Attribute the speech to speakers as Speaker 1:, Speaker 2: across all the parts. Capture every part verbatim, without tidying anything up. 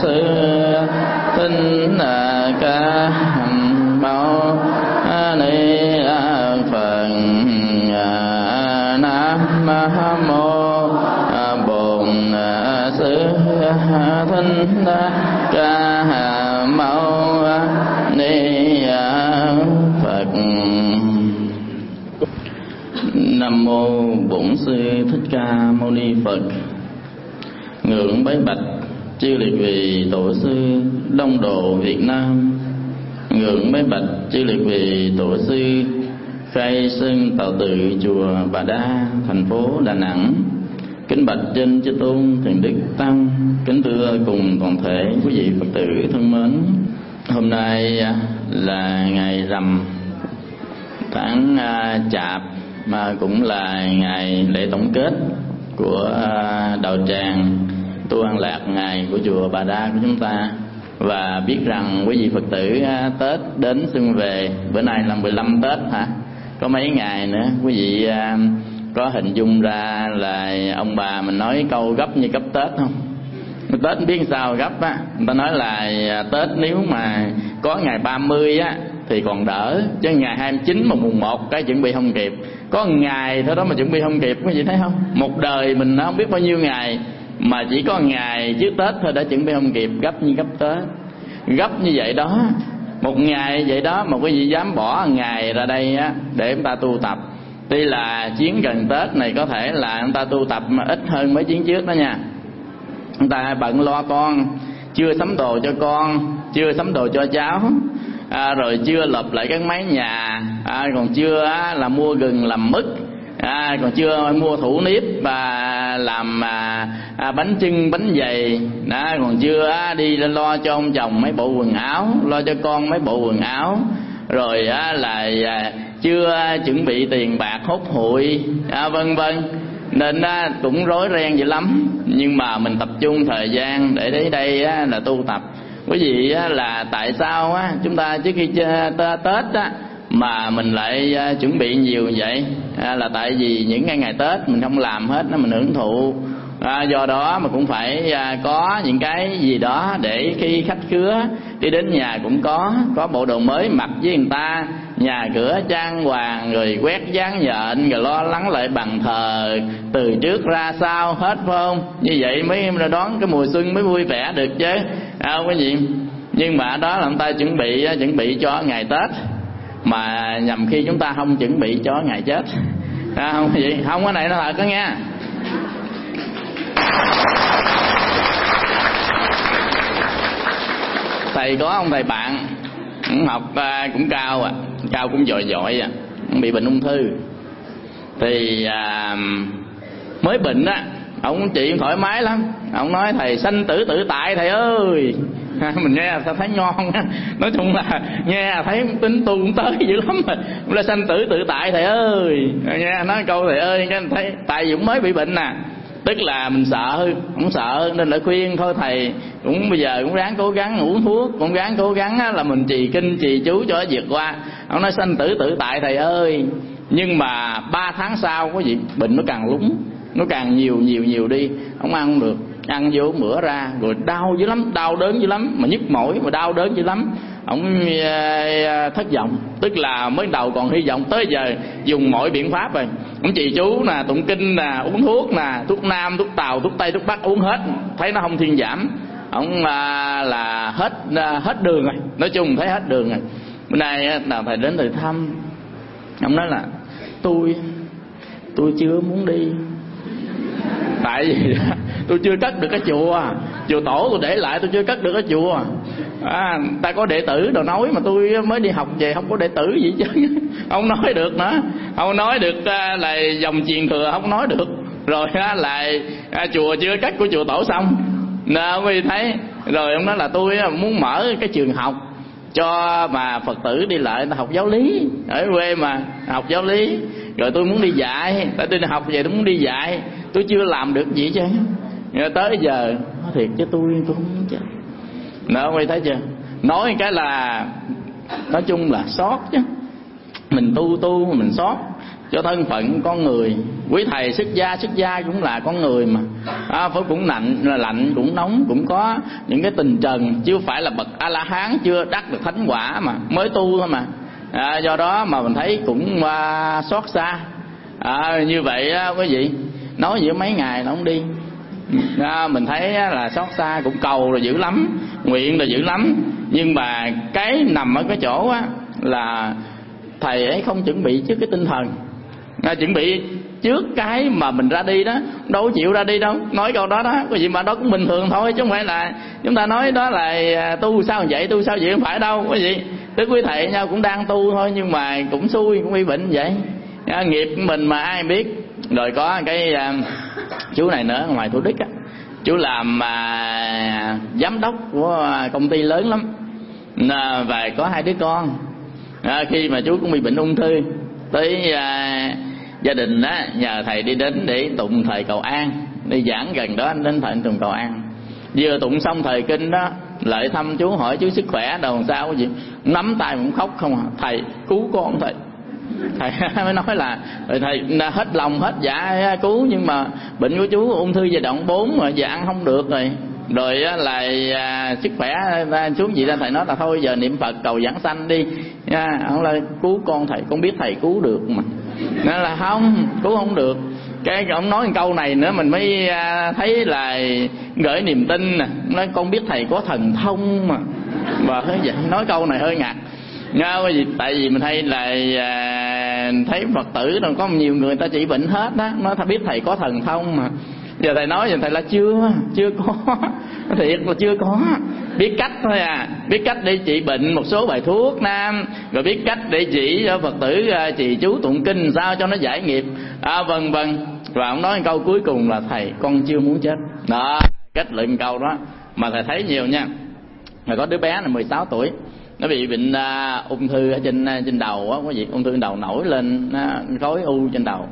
Speaker 1: sư tinh ca mâu ni Phật. Nam mô Bổn Sư Thích Ca Mâu Ni Phật. Nam mô Bổn Sư Thích Ca Mâu Ni Phật. Ngưỡng bái bạch chư liệt vị tổ sư Đông Độ Việt Nam. Ngưỡng bái bạch chư liệt vị tổ sư khai sơn tạo tự chùa Bà Đa, thành phố Đà Nẵng. Kính bạch trên chư tôn thiền đức tăng. Kính thưa cùng toàn thể quý vị Phật tử thân mến. Hôm nay là ngày rằm tháng Chạp, mà cũng là ngày lễ tổng kết của đạo tràng tu An Lạc ngày của chùa Bà Đa của chúng ta. Và biết rằng quý vị Phật tử Tết đến xuân về, bữa nay là mười lăm Tết hả? Có mấy ngày nữa, quý vị có hình dung ra là ông bà mình nói câu gấp như gấp Tết không? Tết biết sao gấp á, người ta nói là Tết nếu mà có ngày ba mươi á thì còn đỡ, chứ ngày hai mươi chín mà mùng một cái chuẩn bị không kịp. Có ngày thôi đó mà chuẩn bị không kịp, quý vị thấy không? Một đời mình không biết bao nhiêu ngày mà chỉ có ngày trước Tết thôi đã chuẩn bị không kịp, gấp như gấp Tết. Gấp như vậy đó, một ngày vậy đó mà quý vị dám bỏ ngày ra đây á để chúng ta tu tập. Tuy là chuyến gần Tết này có thể là chúng ta tu tập mà ít hơn mấy chuyến trước đó nha. Chúng ta bận lo con, chưa sắm đồ cho con, chưa sắm đồ cho cháu, à, rồi chưa lợp lại cái mái nhà, à, còn chưa á, là mua gừng làm mứt, à, còn chưa mua thủ nếp và làm à, à, bánh chưng bánh dày đó, còn chưa á, đi lo cho ông chồng mấy bộ quần áo, lo cho con mấy bộ quần áo, rồi á, là à, chưa chuẩn bị tiền bạc hốt hụi, à, vân vân. Nên á, cũng rối ren dữ lắm. Nhưng mà mình tập trung thời gian để đến đây á, là tu tập. Quý vị á, là tại sao á, chúng ta trước khi Tết á, mà mình lại uh, chuẩn bị nhiều vậy, à, là tại vì những ngày ngày Tết mình không làm hết nó mình hưởng thụ, à, do đó mà cũng phải uh, có những cái gì đó để khi khách khứa đi đến nhà cũng có có bộ đồ mới mặc với người ta, nhà cửa trang hoàng, rồi quét dán nhện, rồi lo lắng lại bàn thờ từ trước ra sau hết, phải không? Như vậy mới đón cái mùa xuân mới vui vẻ được chứ, à, quý vị. Nhưng mà đó là người ta chuẩn bị chuẩn bị cho ngày Tết, mà nhằm khi chúng ta không chuẩn bị cho ngày chết, à, không gì không, cái này nó thật đó nha. Thầy có ông thầy bạn cũng học cũng cao à, cao cũng giỏi giỏi à, bị bệnh ung thư. Thì à, mới bệnh á, ông trị thoải mái lắm. Ông nói thầy sanh tử tự tại thầy ơi. Mình nghe sao thấy ngon á. Nói chung là nghe thấy tính tu cũng tới dữ lắm rồi. Cũng là sanh tử tự tại thầy ơi. Nghe nói câu thầy ơi, cái thấy tại vì cũng mới bị bệnh nè. Tức là mình sợ, không sợ nên lại khuyên thôi thầy cũng bây giờ cũng ráng cố gắng uống thuốc, cũng ráng cố gắng là mình trì kinh trì chú cho nó vượt qua. Ông nói sanh tử tự tại thầy ơi. Nhưng mà ba tháng sau có gì bệnh nó càng lúng, nó càng nhiều nhiều nhiều đi, không ăn không được, ăn vô bữa ra rồi đau dữ lắm, đau đớn dữ lắm, mà nhức mỏi mà đau đớn dữ lắm. Ông thất vọng, tức là mới đầu còn hy vọng, tới giờ dùng mọi biện pháp rồi. Ông trì chú nè, tụng kinh nè, uống thuốc nè, thuốc nam, thuốc tàu, thuốc tây, thuốc bắc uống hết, thấy nó không thuyên giảm. Ông à, là hết à, hết đường rồi, nói chung thấy hết đường rồi. Bữa nay nào thầy đến thầy thăm, ông nói là tôi tôi chưa muốn đi, tại vì tôi chưa cất được cái chùa, chùa tổ tôi để lại tôi chưa cất được cái chùa. À, ta có đệ tử đồ nói mà tôi mới đi học về không có đệ tử gì chứ, không nói được nữa, không nói được là dòng truyền thừa không nói được. Rồi là chùa chưa cất của chùa tổ xong, nè quý vị thấy. Rồi ông nói là tôi muốn mở cái trường học cho mà Phật tử đi lại học giáo lý ở quê, mà học giáo lý, rồi tôi muốn đi dạy, tại tôi đi học về tôi muốn đi dạy, tôi chưa làm được gì chứ. Rồi tới giờ nói thiệt chứ tôi tôi không chứ. Đó quý thấy chưa, nói cái là nói chung là sót chứ, mình tu tu mình sót cho thân phận con người, Quý thầy xuất gia, xuất gia cũng là con người mà, à, phải cũng lạnh, lạnh cũng nóng, cũng có những cái tình trần, chứ phải là bậc A La Hán chưa đắc được thánh quả mà mới tu thôi mà. À, do đó mà mình thấy cũng à, xót xa. À, như vậy á, quý vị nói giữa mấy ngày nó không đi. À, mình thấy là xót xa, cũng cầu rồi dữ lắm, nguyện rồi dữ lắm, nhưng mà cái nằm ở cái chỗ á là thầy ấy không chuẩn bị trước cái tinh thần, à, chuẩn bị trước cái mà mình ra đi đó, đâu có chịu ra đi đâu. Nói câu đó đó, cái gì mà đó cũng bình thường thôi, chứ không phải là chúng ta nói đó là tu sao vậy, tu sao vậy, không phải đâu quý vị. Tức quý thầy nhau cũng đang tu thôi, nhưng mà cũng xui, cũng bị bệnh vậy. À, nghiệp của mình mà ai biết. Rồi có cái uh, chú này nữa, ngoài Thủ Đức á, chú làm uh, giám đốc của công ty lớn lắm, à, và có hai đứa con. À, khi mà chú cũng bị bệnh ung thư, tới uh, gia đình á nhờ thầy đi đến để tụng thời cầu an, đi giảng gần đó, anh đến thầy tụng cầu an. Vừa tụng xong thời kinh đó, lại thăm chú, hỏi chú sức khỏe đâu làm sao, cái gì nắm tay cũng khóc không à. Thầy cứu con thầy. Thầy mới nói là thầy hết lòng hết dạ cứu, nhưng mà bệnh của chú ung thư giai đoạn bốn mà giờ ăn không được rồi. Rồi là à, sức khỏe xuống gì ra, thầy nói là thôi giờ niệm Phật cầu giảng sanh đi nha. Ông là cứu con thầy, con biết thầy cứu được mà. Nên là không, cứu không được. Cái ông nói một câu này nữa mình mới à, thấy là gửi niềm tin nè. Nói con biết thầy có thần thông mà. Và hơi vậy, nói câu này hơi ngặt. Nha, tại vì mình thấy là à, thấy Phật tử đâu có nhiều người ta chỉ bệnh hết đó, nói ta biết thầy có thần thông mà. Giờ thầy nói giờ thầy là chưa chưa có, thiệt là chưa có. Biết cách thôi à, biết cách để trị bệnh một số bài thuốc nam, rồi biết cách để chỉ cho Phật tử trì chú tụng kinh sao cho nó giải nghiệp, à, vân vân. Và ông nói câu cuối cùng là thầy con chưa muốn chết đó, kết luận câu đó. Mà thầy thấy nhiều nha, rồi có đứa bé là mười sáu tuổi, nó bị bệnh uh, ung thư ở trên trên đầu á, có gì ung thư đầu nổi lên uh, khối u trên đầu,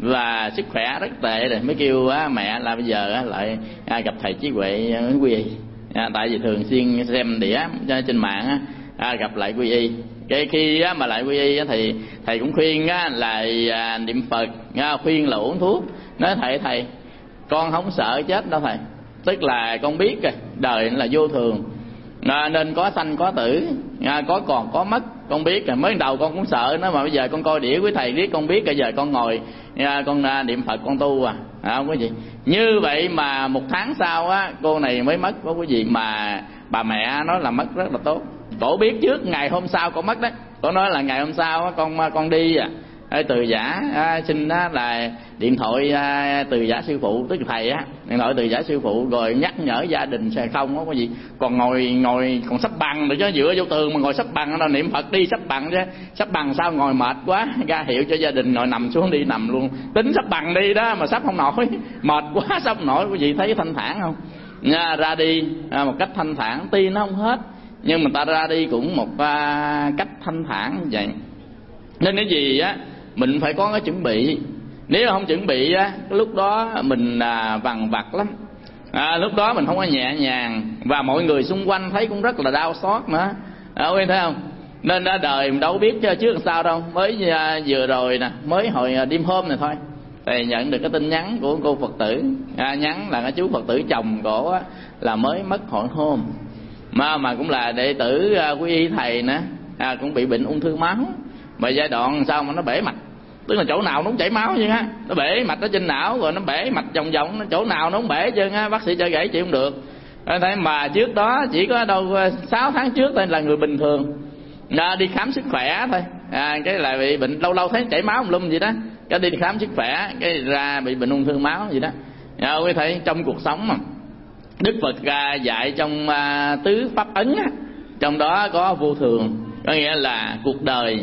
Speaker 1: và sức khỏe rất tệ rồi. Mới kêu uh, mẹ là bây giờ uh, lại uh, gặp thầy Trí Huệ uh, quy y, uh, tại vì thường xuyên xem đĩa uh, trên mạng uh, gặp lại quy y. Cái khi uh, mà lại quy y uh, thì thầy cũng khuyên uh, là uh, niệm Phật, uh, khuyên là uống thuốc. Nói thầy thầy con không sợ chết đâu thầy, tức là con biết rồi đời là vô thường, À, nên có sanh có tử, à, có còn có mất, con biết rồi. Mới đầu con cũng sợ nó, mà bây giờ con coi đĩa với thầy biết con biết, bây giờ con ngồi à, con à, niệm Phật con tu à, à không có gì. Như vậy mà một tháng sau á cô này mới mất, có cái gì mà bà mẹ nói là mất rất là tốt. Cổ biết trước ngày hôm sau con mất đấy, cổ nói là ngày hôm sau á, con con đi à từ giả à, xin á, là điện thoại à, từ giả sư phụ, tức là thầy á, điện thoại từ giả sư phụ, rồi nhắc nhở gia đình sẽ không có gì. Còn ngồi ngồi còn sắp bằng được chứ, dựa vô tường mà ngồi sắp bằng, nó niệm Phật đi sắp bằng chứ, sắp bằng sao ngồi mệt quá, ra hiệu cho gia đình ngồi nằm xuống đi nằm luôn. Tính sắp bằng đi đó mà sắp không nổi, mệt quá sắp không nổi. Quý vị thấy thanh thản không nha, ra đi à, một cách thanh thản, tuy nó không hết nhưng mà ta ra đi cũng một à, cách thanh thản như vậy. Nên cái gì á mình phải có cái chuẩn bị, nếu không chuẩn bị á lúc đó mình à, vằn vặt lắm, à, lúc đó mình không có nhẹ nhàng, và mọi người xung quanh thấy cũng rất là đau xót nữa, à, quý thấy không? Nên đã đời mình đâu biết chứ trước làm sao đâu. Mới à, vừa rồi nè, mới hồi à, đêm hôm này thôi, thì nhận được cái tin nhắn của cô Phật tử, à, nhắn là cái chú Phật tử chồng cổ á là mới mất hồi hôm, mà mà cũng là đệ tử à, quý y thầy nữa, à, cũng bị bệnh ung thư máu, mà giai đoạn sao mà nó bể mạch, tức là chỗ nào nó cũng chảy máu chứ ha, nó bể mạch ở trên não, rồi nó bể mạch vòng vòng, chỗ nào nó cũng bể chứ ha, bác sĩ cho gãy chịu không được. Thế mà trước đó chỉ có đâu sáu tháng trước thôi là người bình thường, à, đi khám sức khỏe thôi, à, cái là bị bệnh lâu lâu thấy chảy máu lum gì đó, cái đi khám sức khỏe cái ra bị bệnh ung thư máu gì đó. À, quý thấy trong cuộc sống mà Đức Phật à, dạy trong à, tứ pháp ấn á, trong đó có vô thường, có nghĩa là cuộc đời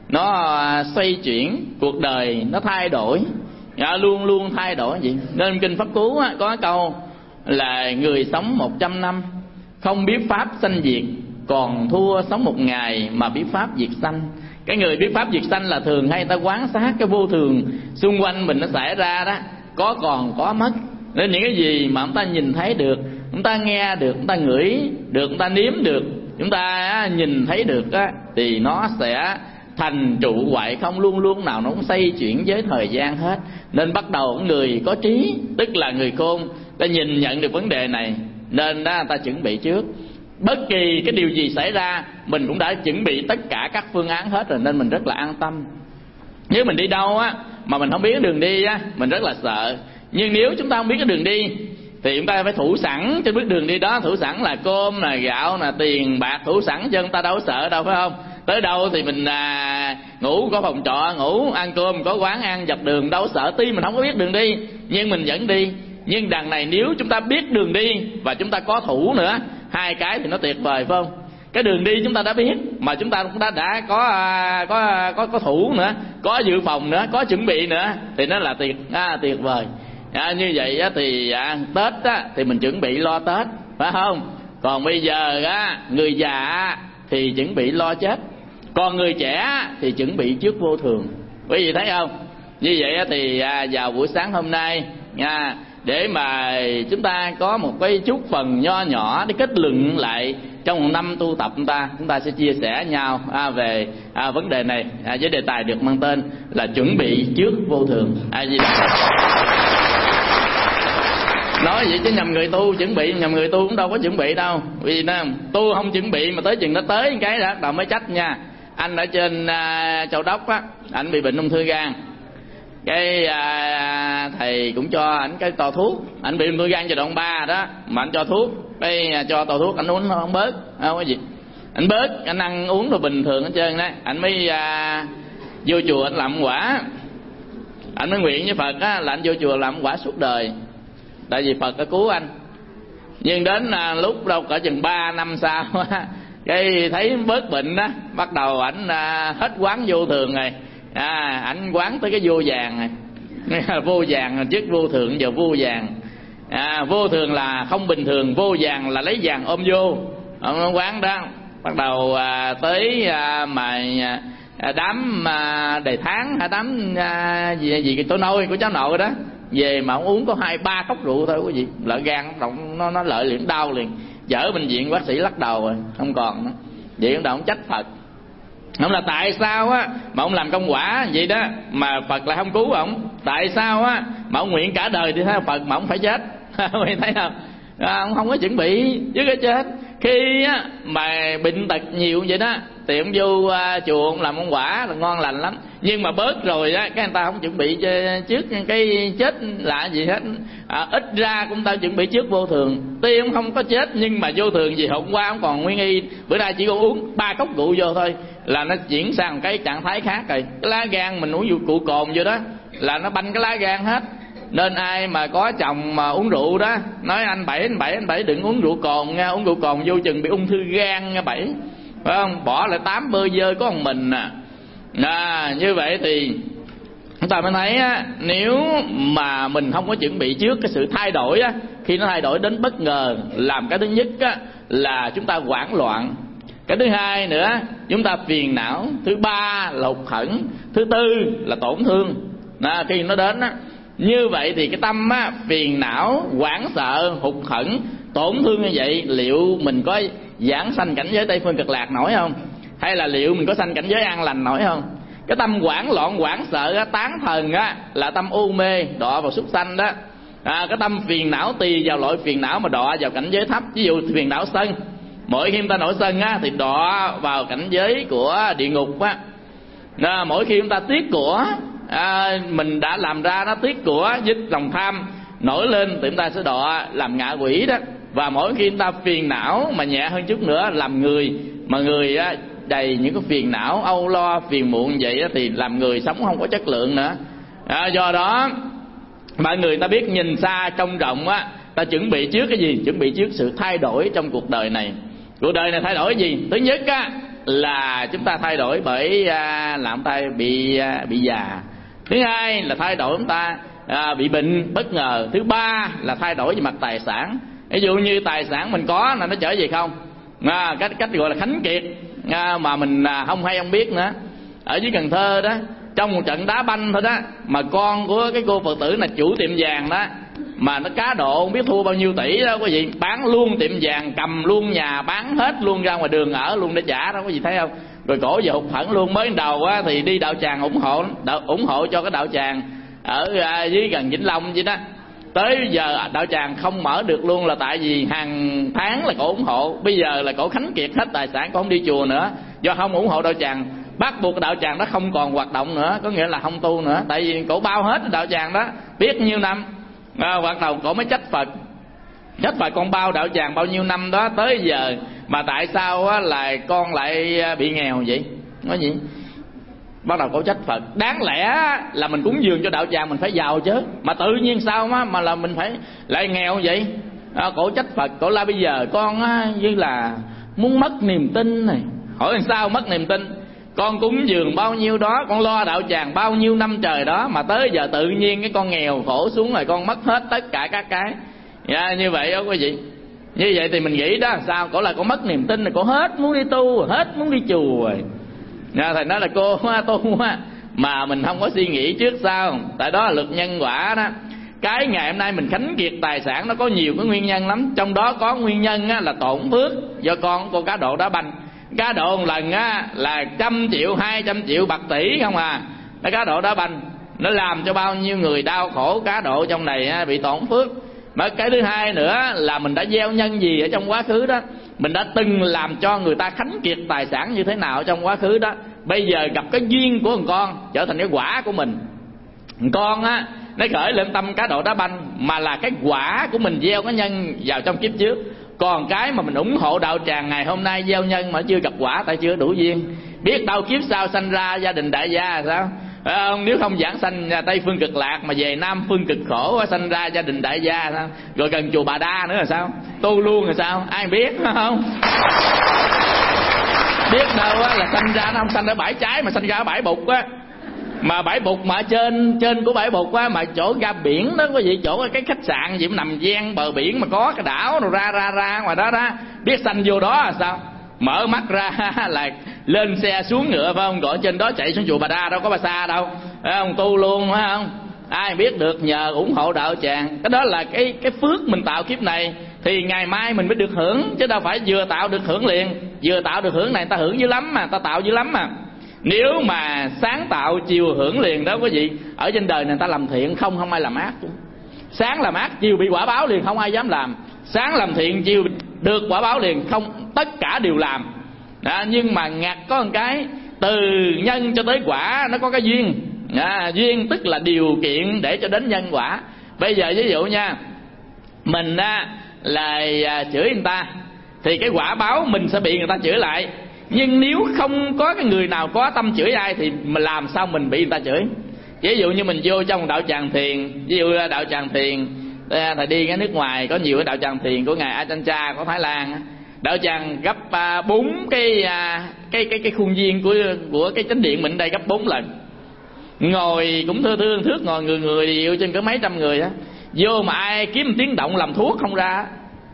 Speaker 1: nó xoay chuyển, cuộc đời nó thay đổi, à, luôn luôn thay đổi gì. Nên kinh Pháp Cú á, có câu là người sống một trăm năm không biết pháp sanh diệt, còn thua sống một ngày mà biết pháp diệt sanh. Cái người biết pháp diệt sanh là thường hay ta quan sát cái vô thường xung quanh mình nó xảy ra đó, có còn có mất. Nên những cái gì mà chúng ta nhìn thấy được, chúng ta nghe được, chúng ta ngửi được, chúng ta nếm được, chúng ta nhìn thấy được á, thì nó sẽ thành trụ hoại không, luôn luôn nào nó cũng xoay chuyển với thời gian hết. Nên bắt đầu người có trí, tức là người khôn, ta nhìn nhận được vấn đề này, nên đó ta chuẩn bị trước. Bất kỳ cái điều gì xảy ra mình cũng đã chuẩn bị tất cả các phương án hết rồi, nên mình rất là an tâm. Nếu mình đi đâu á mà mình không biết cái đường đi á, mình rất là sợ. Nhưng nếu chúng ta không biết cái đường đi thì chúng ta phải thủ sẵn trên bước đường đi đó, thủ sẵn là cơm, là gạo, là tiền bạc, thủ sẵn cho chúng ta đâu có sợ đâu, phải không? Tới đâu thì mình à, ngủ có phòng trọ, ngủ ăn cơm có quán ăn dọc đường, đâu có sợ. Tuy mình không có biết đường đi nhưng mình vẫn đi. Nhưng đằng này nếu chúng ta biết đường đi và chúng ta có thủ nữa, hai cái thì nó tuyệt vời, phải không? Cái đường đi chúng ta đã biết mà chúng ta cũng đã đã có có có có thủ nữa, có dự phòng nữa, có chuẩn bị nữa, thì nó là tuyệt à, tuyệt vời. À, như vậy á, thì à, Tết á, thì mình chuẩn bị lo Tết, phải không? Còn bây giờ á, người già thì chuẩn bị lo chết, còn người trẻ thì chuẩn bị trước vô thường. Quý vị thấy không? Như vậy á, thì à, vào buổi sáng hôm nay nha, để mà chúng ta có một cái chút phần nho nhỏ để kết luận lại trong một năm tu tập chúng ta, chúng ta sẽ chia sẻ nhau à, về à, vấn đề này à, với đề tài được mang tên là chuẩn bị trước vô thường. À, gì đó. Nói vậy chứ nhầm người tu chuẩn bị, nhầm người tu cũng đâu có chuẩn bị đâu. Vì nó tu không chuẩn bị mà tới chừng nó tới cái đó đầu mới trách nha. Anh ở trên à, Châu Đốc á, anh bị bệnh ung thư gan. Cái à, thầy cũng cho ảnh cái to thuốc, ảnh bị ung thư gan giai đoạn ba đó, mà anh cho thuốc, cái à, cho to thuốc anh uống nó không bớt, không có gì, anh bớt, anh ăn uống rồi bình thường hết trơn đấy. Anh mới à, vô chùa anh làm quả, anh mới nguyện với Phật á, là anh vô chùa làm quả suốt đời, tại vì Phật đã cứu anh. Nhưng đến à, lúc đâu cỡ chừng ba năm sau á, cái thấy bớt bệnh đó, bắt đầu ảnh à, hết quán vô thường rồi. À, ảnh quán tới cái vô vàng này. Vô vàng trước vô thường, giờ vô vàng. À, vô thường là không bình thường, vô vàng là lấy vàng ôm vô. Ông quán đó bắt đầu à, tới à, mà à, đám à, đầy tháng hay đám à, gì gì cái tôi nôi của cháu nội đó về mà ông uống có hai ba cốc rượu thôi quý vị, lợi gan động nó nó lợi liền, đau liền, chở bệnh viện bác sĩ lắc đầu rồi không còn nữa. Vậy ông ông trách Phật. Ông là tại sao á mà ông làm công quả vậy đó mà Phật lại không cứu ông? Tại sao á mà ông nguyện cả đời thì theo Phật mà ông phải chết? Mình thấy không? À, ông không có chuẩn bị chứ cái chết. Khi á mà bệnh tật nhiều vậy đó thì ông vô uh, chùa ông làm công quả là ngon lành lắm, nhưng mà bớt rồi á cái người ta không chuẩn bị trước cái chết là gì hết. À, ít ra cũng ta chuẩn bị trước vô thường. Tuy ông không có chết nhưng mà vô thường gì hôm qua ông còn nguyên y, bữa nay chỉ có uống ba cốc rượu vô thôi là nó chuyển sang một cái trạng thái khác rồi. Cái lá gan mình uống rượu cụ cồn vô đó là nó banh cái lá gan hết. Nên ai mà có chồng mà uống rượu đó nói anh Bảy, anh Bảy, anh Bảy đừng uống rượu cồn nha, uống rượu cồn vô chừng bị ung thư gan nha Bảy, phải không? Bỏ lại tám bơ dơ có một mình à. À, như vậy thì chúng ta mới thấy á, nếu mà mình không có chuẩn bị trước cái sự thay đổi á, khi nó thay đổi đến bất ngờ, làm cái thứ nhất á là chúng ta hoảng loạn, cái thứ hai nữa chúng ta phiền não, thứ ba là hụt hẫng, thứ tư là tổn thương. À, khi nó đến á, như vậy thì cái tâm á, phiền não, hoảng sợ, hụt hẫng, tổn thương như vậy, liệu mình có giảng sanh cảnh giới Tây Phương Cực Lạc nổi không? Hay là liệu mình có sanh cảnh giới an lành nổi không? Cái tâm hoảng loạn, hoảng sợ á, tán thần á, là tâm u mê, đọa vào súc sanh đó. À, cái tâm phiền não tùy vào loại phiền não mà đọa vào cảnh giới thấp. Ví dụ phiền não sân, mỗi khi chúng ta nổi sân á, thì đọa vào cảnh giới của địa ngục á. À, mỗi khi chúng ta tiếc của à, mình đã làm ra nó tiếc của, dứt lòng tham nổi lên thì chúng ta sẽ đọa làm ngạ quỷ đó. Và mỗi khi chúng ta phiền não mà nhẹ hơn chút nữa làm người, mà người á, đầy những cái phiền não âu lo phiền muộn vậy á, thì làm người sống không có chất lượng nữa. À, do đó mọi người ta biết nhìn xa trông rộng á, ta chuẩn bị trước cái gì? Chuẩn bị trước sự thay đổi trong cuộc đời này. Cuộc đời này thay đổi gì? Thứ nhất á là chúng ta thay đổi bởi à, làm ta bị à, bị già. Thứ hai là thay đổi chúng ta à, bị bệnh bất ngờ. Thứ ba là thay đổi về mặt tài sản. Ví dụ như tài sản mình có là nó trở về không, à, cách cách gọi là khánh kiệt, à, mà mình à, không hay không biết nữa. Ở dưới Cần Thơ đó, trong một trận đá banh thôi đó, mà con của cái cô Phật tử là chủ tiệm vàng đó, mà nó cá độ không biết thua bao nhiêu tỷ đó quý vị, bán luôn tiệm vàng, cầm luôn nhà, bán hết luôn ra ngoài đường ở luôn để trả đó quý vị thấy không? rồi cổ giờ hụt hẫng luôn. Mới đầu á thì đi đạo tràng ủng hộ đạo, ủng hộ cho cái đạo tràng ở à, dưới gần Vĩnh Long vậy đó. Tới giờ đạo tràng không mở được luôn là tại vì hàng tháng là cổ ủng hộ. Bây giờ là cổ khánh kiệt hết tài sản, cổ không đi chùa nữa, do không ủng hộ đạo tràng, bắt buộc đạo tràng đó không còn hoạt động nữa, có nghĩa là không tu nữa. Tại vì cổ bao hết đạo tràng đó biết nhiêu năm à, hoạt động, cổ mới trách Phật. Trách Phật con bao đạo tràng bao nhiêu năm đó, tới giờ mà tại sao á, là con lại bị nghèo vậy? Nói gì? Bắt đầu cổ trách Phật. Đáng lẽ là mình cúng dường cho đạo tràng mình phải giàu chứ, mà tự nhiên sao mà, mà là mình phải lại nghèo vậy? À, cổ trách Phật. Cổ là bây giờ con á, như là muốn mất niềm tin này. Hỏi làm sao mất niềm tin? Con cúng dường bao nhiêu đó, con lo đạo tràng bao nhiêu năm trời đó, mà tới giờ tự nhiên cái con nghèo khổ xuống rồi, con mất hết tất cả các cái. Dạ, như vậy đó quý vị. Như vậy thì mình nghĩ đó sao? Cổ là cổ mất niềm tin rồi, cổ hết muốn đi tu, hết muốn đi chùa rồi. Dạ, thầy nói là cô tu mà mình không có suy nghĩ trước sao. Tại đó là luật nhân quả đó. Cái ngày hôm nay mình khánh kiệt tài sản nó có nhiều cái nguyên nhân lắm. Trong đó có nguyên nhân á, là tổn phước do con cô cá độ đá banh. Cá độ một lần á, là trăm triệu, hai trăm triệu, bạc tỷ không à. Nó cá độ đá banh, nó làm cho bao nhiêu người đau khổ cá độ trong này á, bị tổn phước. Mà cái thứ hai nữa là mình đã gieo nhân gì ở trong quá khứ đó, mình đã từng làm cho người ta khánh kiệt tài sản như thế nào trong quá khứ đó. Bây giờ gặp cái duyên của một con trở thành cái quả của mình. Con á, nó khởi lên tâm cá độ đá banh mà là cái quả của mình gieo cái nhân vào trong kiếp trước. Còn cái mà mình ủng hộ đạo tràng ngày hôm nay gieo nhân mà chưa gặp quả, tại chưa đủ duyên. Biết đâu kiếp sau sanh ra gia đình đại gia là sao? À, nếu không giảng sanh Tây phương cực lạc mà về Nam phương cực khổ, sanh ra gia đình đại gia sao? Rồi gần chùa Bà Đa nữa là sao? Tu luôn là sao? Ai biết không? Biết đâu á, là sanh ra nó không sanh ở bãi trái mà sanh ra ở bãi bục á. Mà bãi bục mà trên trên của bãi bục á, mà chỗ ra biển đó quý vị, chỗ cái khách sạn gì cũng nằm ven bờ biển mà có cái đảo rồi ra ra ra ngoài đó đó. Biết sanh vô đó là sao? Mở mắt ra là lên xe xuống ngựa phải không? Gọi trên đó chạy xuống chùa Bà Đa đâu có bao xa đâu. Phải không? Tu luôn phải không? Ai biết được, nhờ ủng hộ đạo tràng. Cái đó là cái cái phước mình tạo kiếp này thì ngày mai mình mới được hưởng, chứ đâu phải vừa tạo được hưởng liền. Vừa tạo được hưởng này ta hưởng dữ lắm mà, ta tạo dữ lắm mà. Nếu mà sáng tạo chiều hưởng liền đó quý vị, ở trên đời này ta làm thiện không không ai làm ác. Sáng làm ác chiều bị quả báo liền, không ai dám làm. Sáng làm thiện chiều được quả báo liền, không tất cả đều làm đó. Nhưng mà ngặt có một cái, từ nhân cho tới quả nó có cái duyên à, duyên tức là điều kiện để cho đến nhân quả. Bây giờ ví dụ nha, mình á, là chửi người ta thì cái quả báo mình sẽ bị người ta chửi lại. Nhưng nếu không có cái người nào có tâm chửi ai thì mình làm sao mình bị người ta chửi. Ví dụ như mình vô trong đạo tràng thiền, ví dụ đạo tràng thiền thầy đi cái nước ngoài, có nhiều cái đạo tràng thiền của ngài Ajahn Chah của Thái Lan, đạo tràng gấp bốn cái cái cái cái khuôn viên của của cái chánh điện mình đây gấp bốn lần. Ngồi cũng thưa thương thước, ngồi người người đều trên cỡ mấy trăm người á. Vô mà ai kiếm một tiếng động làm thuốc không ra,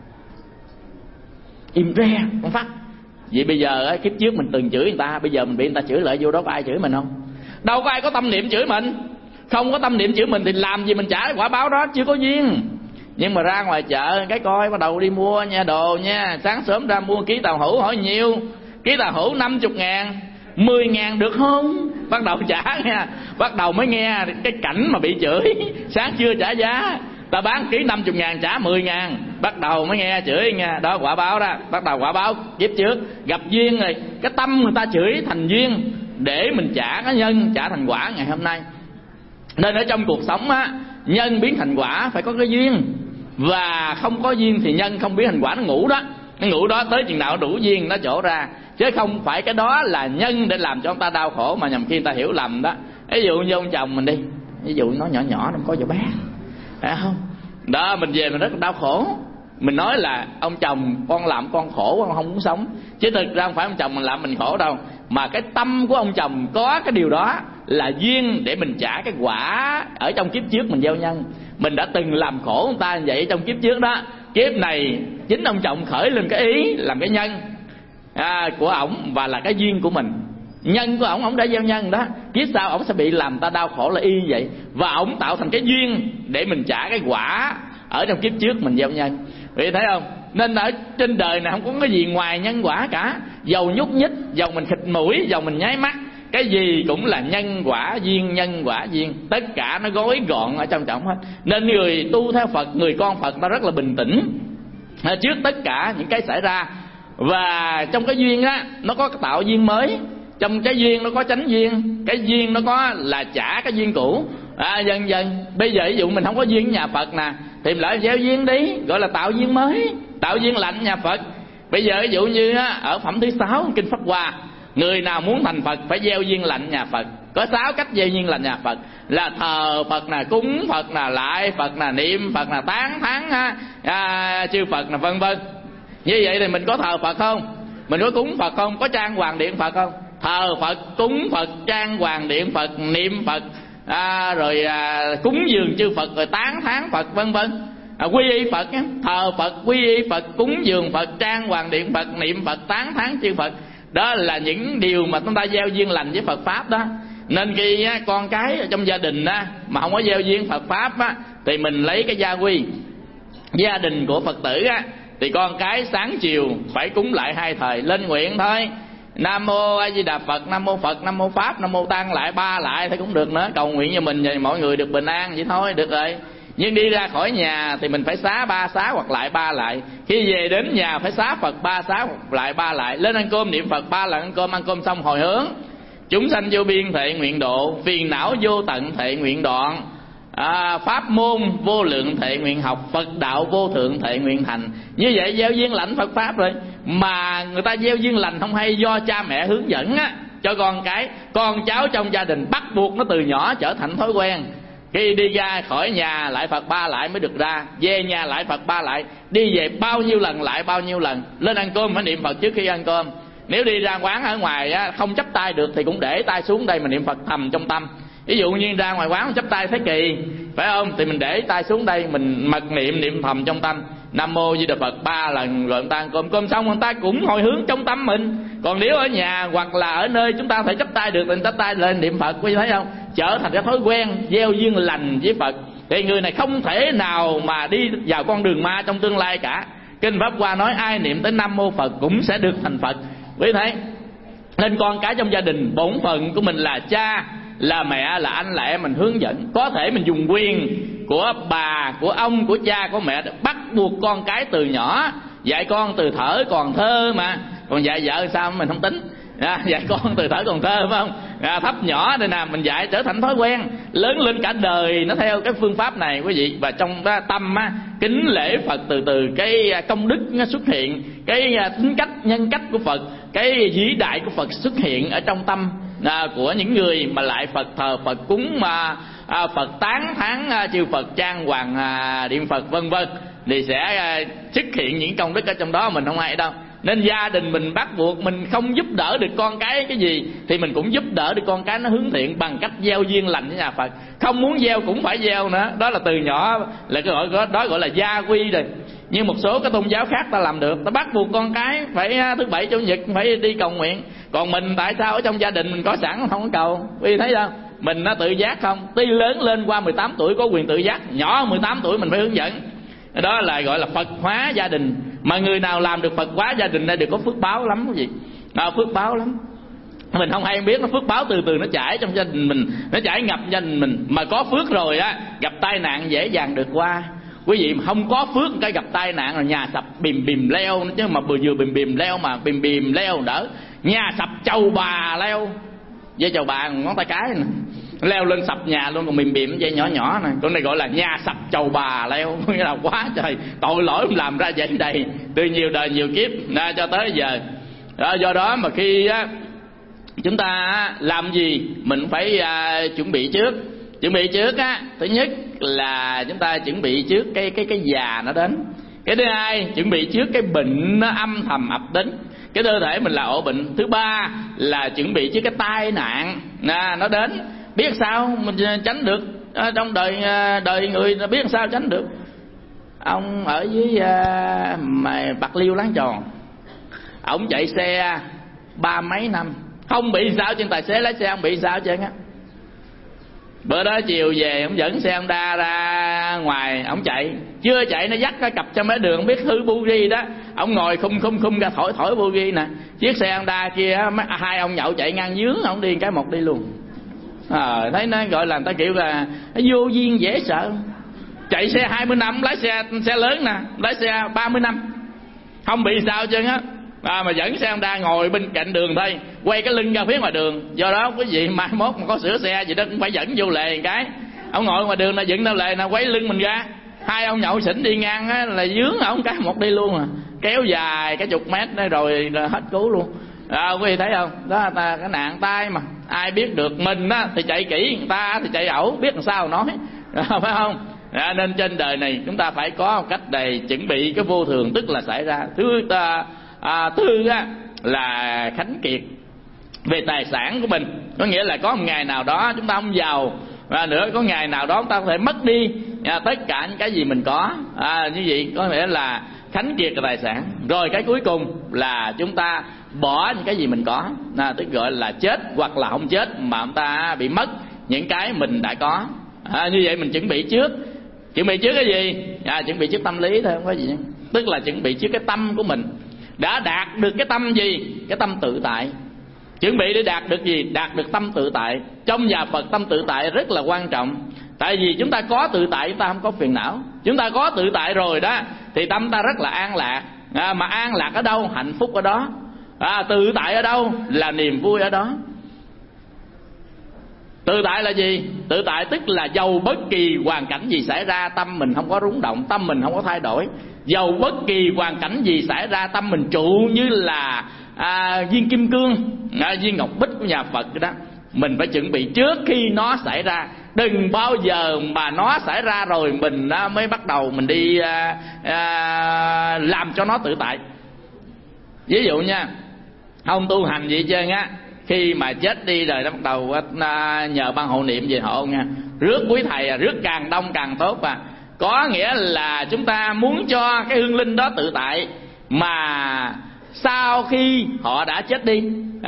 Speaker 1: im re con phát. Vậy bây giờ á, kiếp trước mình từng chửi người ta, bây giờ mình bị người ta chửi lại, vô đó có ai chửi mình không? Đâu có ai có tâm niệm chửi mình. Không có tâm niệm chửi mình thì làm gì mình trả quả báo đó, chưa có duyên. Nhưng mà ra ngoài chợ cái coi bắt đầu đi mua nha, đồ nha. Sáng sớm ra mua ký tàu hũ hỏi nhiêu, ký tàu hũ năm mươi ngàn, mười ngàn được không? Bắt đầu trả nha. Bắt đầu mới nghe cái cảnh mà bị chửi. Sáng chưa trả giá, ta bán ký năm mươi ngàn trả mười ngàn. Bắt đầu mới nghe chửi nha. Đó quả báo đó. Bắt đầu quả báo kiếp trước gặp duyên rồi, cái tâm người ta chửi thành duyên để mình trả cái nhân, trả thành quả ngày hôm nay. Nên ở trong cuộc sống á, nhân biến thành quả phải có cái duyên. Và không có duyên thì nhân không biến thành quả, nó ngủ đó. Nó ngủ đó tới chừng nào đủ duyên nó trổ ra. Chứ không phải cái đó là nhân để làm cho ông ta đau khổ, mà nhầm khi người ta hiểu lầm đó. Ví dụ như ông chồng mình đi, ví dụ nó nhỏ nhỏ nó có vợ bé, phải không? Đó, mình về mình rất là đau khổ. Mình nói là ông chồng con làm con khổ, con không muốn sống. Chứ thực ra không phải ông chồng mình làm mình khổ đâu, mà cái tâm của ông chồng có cái điều đó là duyên để mình trả cái quả ở trong kiếp trước mình gieo nhân. Mình đã từng làm khổ người ta như vậy trong kiếp trước đó. Kiếp này chính ông chồng khởi lên cái ý làm cái nhân à, của ổng, và là cái duyên của mình. Nhân của ổng, ổng đã gieo nhân đó. Kiếp sau ổng sẽ bị làm ta đau khổ là y vậy. Và ổng tạo thành cái duyên để mình trả cái quả ở trong kiếp trước mình gieo nhân. Vì thấy không? Nên ở trên đời này không có cái gì ngoài nhân quả cả. Dầu nhúc nhích, dầu mình khịt mũi, dầu mình nháy mắt, cái gì cũng là nhân quả duyên, nhân quả duyên. Tất cả nó gói gọn ở trong trọng hết. Nên người tu theo Phật, người con Phật ta rất là bình tĩnh trước tất cả những cái xảy ra. Và trong cái duyên á, nó có tạo duyên mới. Trong cái duyên nó có chánh duyên. Cái duyên nó có là trả cái duyên cũ. à, Dần dần bây giờ ví dụ mình không có duyên với nhà Phật nè, thì mình lại gieo duyên đi, gọi là tạo duyên mới, tạo duyên lành nhà Phật. Bây giờ ví dụ như á, ở phẩm thứ sáu Kinh Pháp Hoa, người nào muốn thành Phật phải gieo duyên lành nhà Phật. Có sáu cách gieo duyên lành nhà Phật, là thờ Phật nè, cúng Phật nè, lại Phật nè, niệm Phật nè, tán thán à, chư Phật nè, vân vân. Như vậy thì mình có thờ Phật không? Mình có cúng Phật không? Có trang hoàng điện Phật không? Thờ Phật, cúng Phật, trang hoàng điện Phật, niệm Phật, à, rồi à, cúng dường chư Phật, rồi tán thán Phật, vân vân. À, quy y Phật, thờ Phật, quy y Phật, cúng dường Phật, trang hoàng điện Phật, niệm Phật, tán thán chư Phật. Đó là những điều mà chúng ta gieo duyên lành với Phật Pháp đó. Nên khi á, con cái ở trong gia đình á, mà không có gieo duyên Phật Pháp á, thì mình lấy cái gia quy gia đình của Phật tử á, thì con cái sáng chiều phải cúng lại hai thời, lên nguyện thôi. Nam mô A Di Đà Phật, Nam mô Phật, Nam mô Pháp, Nam mô Tăng lại ba lại thì cũng được nữa. Cầu nguyện cho mình và mọi người được bình an vậy thôi, được rồi. Nhưng đi ra khỏi nhà thì mình phải xá ba xá hoặc lại ba lại. Khi về đến nhà phải xá Phật ba xá hoặc lại ba lại. Lên ăn cơm niệm Phật ba lần ăn cơm, ăn cơm xong hồi hướng. Chúng sanh vô biên thệ nguyện độ, phiền não vô tận thệ nguyện đoạn, à, pháp môn vô lượng thệ nguyện học, Phật đạo vô thượng thệ nguyện thành. Như vậy gieo duyên lành Phật Pháp rồi. Mà người ta gieo duyên lành không hay do cha mẹ hướng dẫn á, cho con cái, con cháu trong gia đình bắt buộc nó từ nhỏ trở thành thói quen. Khi đi ra khỏi nhà lại Phật ba lại mới được ra, về nhà lại Phật ba lại, đi về bao nhiêu lần lại bao nhiêu lần. Lên ăn cơm phải niệm Phật trước khi ăn cơm. Nếu đi ra quán ở ngoài á, không chắp tay được thì cũng để tay xuống đây mà niệm Phật thầm trong tâm. Ví dụ như ra ngoài quán chắp tay thấy kỳ, phải không? Thì mình để tay xuống đây, mình mật niệm niệm thầm trong tâm Nam mô Di Đà Phật ba lần, rồi người ta ăn cơm, cơm xong người ta cũng hồi hướng trong tâm mình. Còn nếu ở nhà hoặc là ở nơi chúng ta phải chắp tay được thì chắp tay lên niệm Phật, quý vị thấy không? Trở thành cái thói quen gieo duyên lành với Phật thì người này không thể nào mà đi vào con đường ma trong tương lai cả. Kinh Pháp Hoa nói ai niệm tới Nam mô Phật cũng sẽ được thành Phật, quý vị thấy. Nên con cái trong gia đình, bổn phận của mình là cha, là mẹ, là anh, là em, mình hướng dẫn. Có thể mình dùng quyền của bà, của ông, của cha, của mẹ bắt buộc con cái từ nhỏ. Dạy con từ thở còn thơ mà. Còn dạy vợ sao mình không tính. À, dạy con từ thở còn thơ phải không? À, thấp nhỏ đây nè, mình dạy trở thành thói quen. Lớn lên cả đời nó theo cái phương pháp này quý vị. Và trong đó, tâm á, kính lễ Phật, từ từ cái công đức nó xuất hiện, cái tính cách, nhân cách của Phật, cái vĩ đại của Phật xuất hiện ở trong tâm à, của những người mà lại Phật, thờ Phật, cúng mà à, Phật, tán thán à, chư Phật, trang hoàng à, điện Phật, vân vân. Thì sẽ à, xuất hiện những công đức ở trong đó mình không hay đâu. Nên gia đình mình bắt buộc mình không giúp đỡ được con cái cái gì thì mình cũng giúp đỡ được con cái nó hướng thiện bằng cách gieo duyên lành với nhà Phật. Không muốn gieo cũng phải gieo nữa. Đó là từ nhỏ là cái gọi đó gọi là gia quy rồi. Nhưng một số cái tôn giáo khác ta làm được, ta bắt buộc con cái phải thứ bảy chủ nhật phải đi cầu nguyện. Còn mình tại sao ở trong gia đình mình có sẵn không có cầu? Vì thấy không? Mình nó tự giác không? Tuy lớn lên qua mười tám tuổi có quyền tự giác, nhỏ mười tám tuổi mình phải hướng dẫn. Đó là gọi là Phật hóa gia đình. Mà người nào làm được Phật hóa gia đình này đều có phước báo lắm quý vị. À, phước báo lắm. Mình không hay biết nó phước báo từ từ nó chảy trong gia đình mình, nó chảy ngập gia đình mình. Mà có phước rồi á, gặp tai nạn dễ dàng được qua. Quý vị mà không có phước cái gặp tai nạn là nhà sập bìm bìm leo, chứ mà vừa vừa bìm bìm leo mà bìm bìm leo đỡ. Nhà sập chầu bà leo, dây chầu bà ngón tay cái nè, leo lên sập nhà luôn, còn bìm bìm dây nhỏ nhỏ này. Con này gọi là nhà sập chầu bà leo, nghĩa là quá trời tội lỗi làm ra vậy đây từ nhiều đời nhiều kiếp à, cho tới giờ. Đó, do đó mà khi á, chúng ta làm gì mình phải à, chuẩn bị trước. Chuẩn bị trước á, thứ nhất là chúng ta chuẩn bị trước cái cái cái già nó đến. Cái thứ hai, chuẩn bị trước cái bệnh nó âm thầm ập đến, cái cơ thể mình là ổ bệnh. Thứ ba là chuẩn bị trước cái tai nạn à, nó đến. Biết sao mình tránh được à, trong đời đời người biết sao tránh được. Ông ở dưới à, mà Bạc Liêu Láng Tròn, ổng chạy xe ba mấy năm không bị sao, trên tài xế lái xe không bị sao chứ á. Bữa đó chiều về ông dẫn xe Honda ra ngoài, ông chạy, chưa chạy nó dắt cái cặp cho mấy đường biết hư bugi đó, ông ngồi khum khum khum ra thổi thổi bugi nè. Chiếc xe Honda kia hai ông nhậu chạy ngang dướng, ông đi cái một đi luôn. À, thấy nó gọi là người ta kiểu là vô duyên dễ sợ. Chạy xe hai mươi năm, lái xe xe lớn nè, lái xe ba mươi năm không bị sao chứ á. À, mà dẫn xe Honda ngồi bên cạnh đường thôi, quay cái lưng ra phía ngoài đường. Do đó quý vị mai mốt mà có sửa xe gì đó cũng phải dẫn vô lề một cái. Ông ngồi ngoài đường là dựng đâu lề, là quay lưng mình ra. Hai ông nhậu xỉn đi ngang á, là dướng ông cái một đi luôn à, kéo dài cái chục mét đó rồi là hết cứu luôn. À, quý vị thấy không, đó là cái nạn tai mà ai biết được. Mình á thì chạy kỹ, người ta thì chạy ẩu, biết làm sao nói. À, phải không? À, nên trên đời này chúng ta phải có một cách để chuẩn bị cái vô thường, tức là xảy ra. Thứ ta à, thứ á, là khánh kiệt về tài sản của mình, có nghĩa là có một ngày nào đó chúng ta không giàu, và nữa có ngày nào đó chúng ta có thể mất đi à, tất cả những cái gì mình có. À, như vậy có nghĩa là khánh kiệt về tài sản. Rồi cái cuối cùng là chúng ta bỏ những cái gì mình có, à, tức gọi là chết hoặc là không chết mà chúng ta bị mất những cái mình đã có. À, như vậy mình chuẩn bị trước. Chuẩn bị trước cái gì? À, chuẩn bị trước tâm lý thôi, không có gì. Tức là chuẩn bị trước cái tâm của mình. Đã đạt được cái tâm gì? Cái tâm tự tại. Chuẩn bị để đạt được gì? Đạt được tâm tự tại. Trong nhà Phật tâm tự tại rất là quan trọng. Tại vì chúng ta có tự tại, chúng ta không có phiền não. Chúng ta có tự tại rồi đó thì tâm ta rất là an lạc. À, mà an lạc ở đâu? Hạnh phúc ở đó. À, tự tại ở đâu? Là niềm vui ở đó. Tự tại là gì? Tự tại tức là dầu bất kỳ hoàn cảnh gì xảy ra, tâm mình không có rung động, tâm mình không có thay đổi. Dầu bất kỳ hoàn cảnh gì xảy ra, tâm mình trụ như là à, viên kim cương, à, viên ngọc bích của nhà Phật đó. Mình phải chuẩn bị trước khi nó xảy ra. Đừng bao giờ mà nó xảy ra rồi mình à, mới bắt đầu mình đi à, à, làm cho nó tự tại. Ví dụ nha, không tu hành gì hết trơn á, khi mà chết đi rồi nó bắt đầu à, nhờ ban hộ niệm về hộ nha, rước quý thầy, rước càng đông càng tốt. À, có nghĩa là chúng ta muốn cho cái hương linh đó tự tại mà sau khi họ đã chết đi.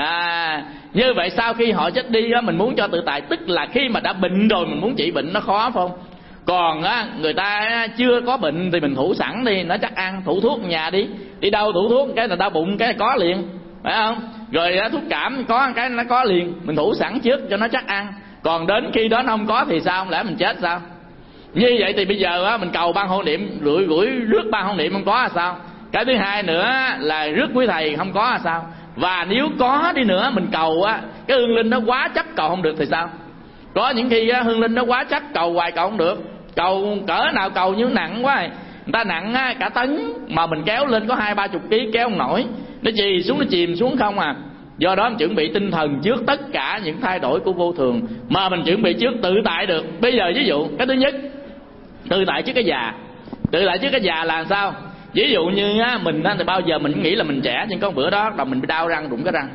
Speaker 1: À, như vậy sau khi họ chết đi đó, mình muốn cho tự tại, tức là khi mà đã bệnh rồi mình muốn trị bệnh nó khó, phải không? Còn á, người ta chưa có bệnh thì mình thủ sẵn đi, nó chắc ăn, thủ thuốc nhà đi. Đi đâu thủ thuốc cái là đau bụng cái có liền, phải không? Rồi thuốc cảm có cái nó có liền, mình thủ sẵn trước cho nó chắc ăn. Còn đến khi đó nó không có thì sao? Không lẽ mình chết sao? Như vậy thì bây giờ á, mình cầu ban hộ niệm, rủi rủi rước ban hộ niệm không có là sao? Cái thứ hai nữa là rước quý thầy không có là sao? Và nếu có đi nữa mình cầu á, cái hương linh nó quá chấp cầu không được thì sao? Có những khi á, hương linh nó quá chấp cầu hoài cầu không được. Cầu cỡ nào cầu như nặng quá. Người ta nặng á, cả tấn mà mình kéo lên có hai ba chục ký kéo không nổi, nó chì xuống, nó chìm xuống không à. Do đó mình chuẩn bị tinh thần trước tất cả những thay đổi của vô thường, mà mình chuẩn bị trước tự tại được. Bây giờ ví dụ cái thứ nhất, tự tại trước cái già. Tự tại trước cái già là sao? Ví dụ như á, mình á, thì bao giờ mình nghĩ là mình trẻ, nhưng có bữa đó là mình bị đau răng, đụng cái răng.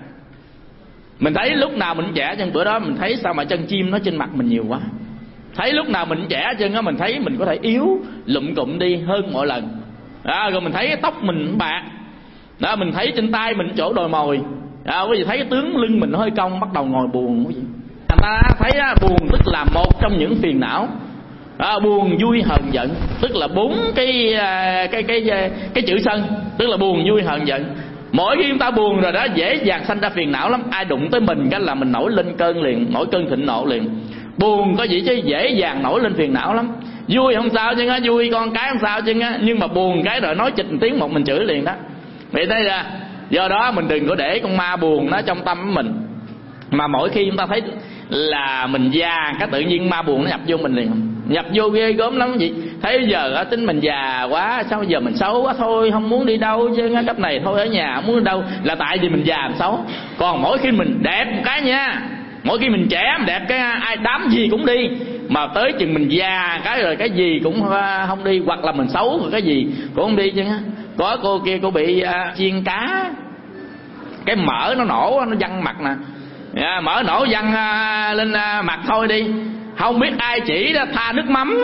Speaker 1: Mình thấy lúc nào mình trẻ, nhưng bữa đó mình thấy sao mà chân chim nó trên mặt mình nhiều quá. Thấy lúc nào mình trẻ chân á, mình thấy mình có thể yếu lụm cụm đi hơn mọi lần. À, rồi mình thấy cái tóc mình bạc. Đó, mình thấy trên tay mình chỗ đồi mồi. À, quý vị thấy cái tướng lưng mình nó hơi cong, bắt đầu ngồi buồn. Quý vị thành ta thấy á, buồn tức là một trong những phiền não. À, buồn vui hờn giận tức là bốn cái cái cái cái cái chữ sân, tức là buồn vui hờn giận. Mỗi khi chúng ta buồn rồi đó dễ dàng sanh ra phiền não lắm. Ai đụng tới mình cái là mình nổi lên cơn liền, nổi cơn thịnh nộ liền. Buồn có gì chứ dễ dàng nổi lên phiền não lắm. Vui không sao chứ á, vui con cái không sao chứ á, nhưng mà buồn cái rồi nói chịch tiếng một mình chửi liền đó. Vậy thấy ra. Do đó mình đừng có để con ma buồn nó trong tâm của mình. Mà mỗi khi chúng ta thấy là mình già, cái tự nhiên ma buồn nó nhập vô mình liền, nhập vô ghê gớm lắm gì. Thấy bây giờ tính mình già quá, sao bây giờ mình xấu quá, thôi không muốn đi đâu chứ cấp này thôi ở nhà không muốn đi đâu, là tại vì mình già mình xấu. Còn mỗi khi mình đẹp một cái nha, mỗi khi mình trẻ mình đẹp cái ai đám gì cũng đi, mà tới chừng mình già cái rồi cái gì cũng không đi, hoặc là mình xấu rồi cái gì cũng không đi chứ. Có cô kia cô bị uh, chiên cá, cái mỡ nó nổ nó văng mặt nè. À, mỡ nổ văng uh, lên uh, mặt thôi đi, không biết ai chỉ đó, tha nước mắm,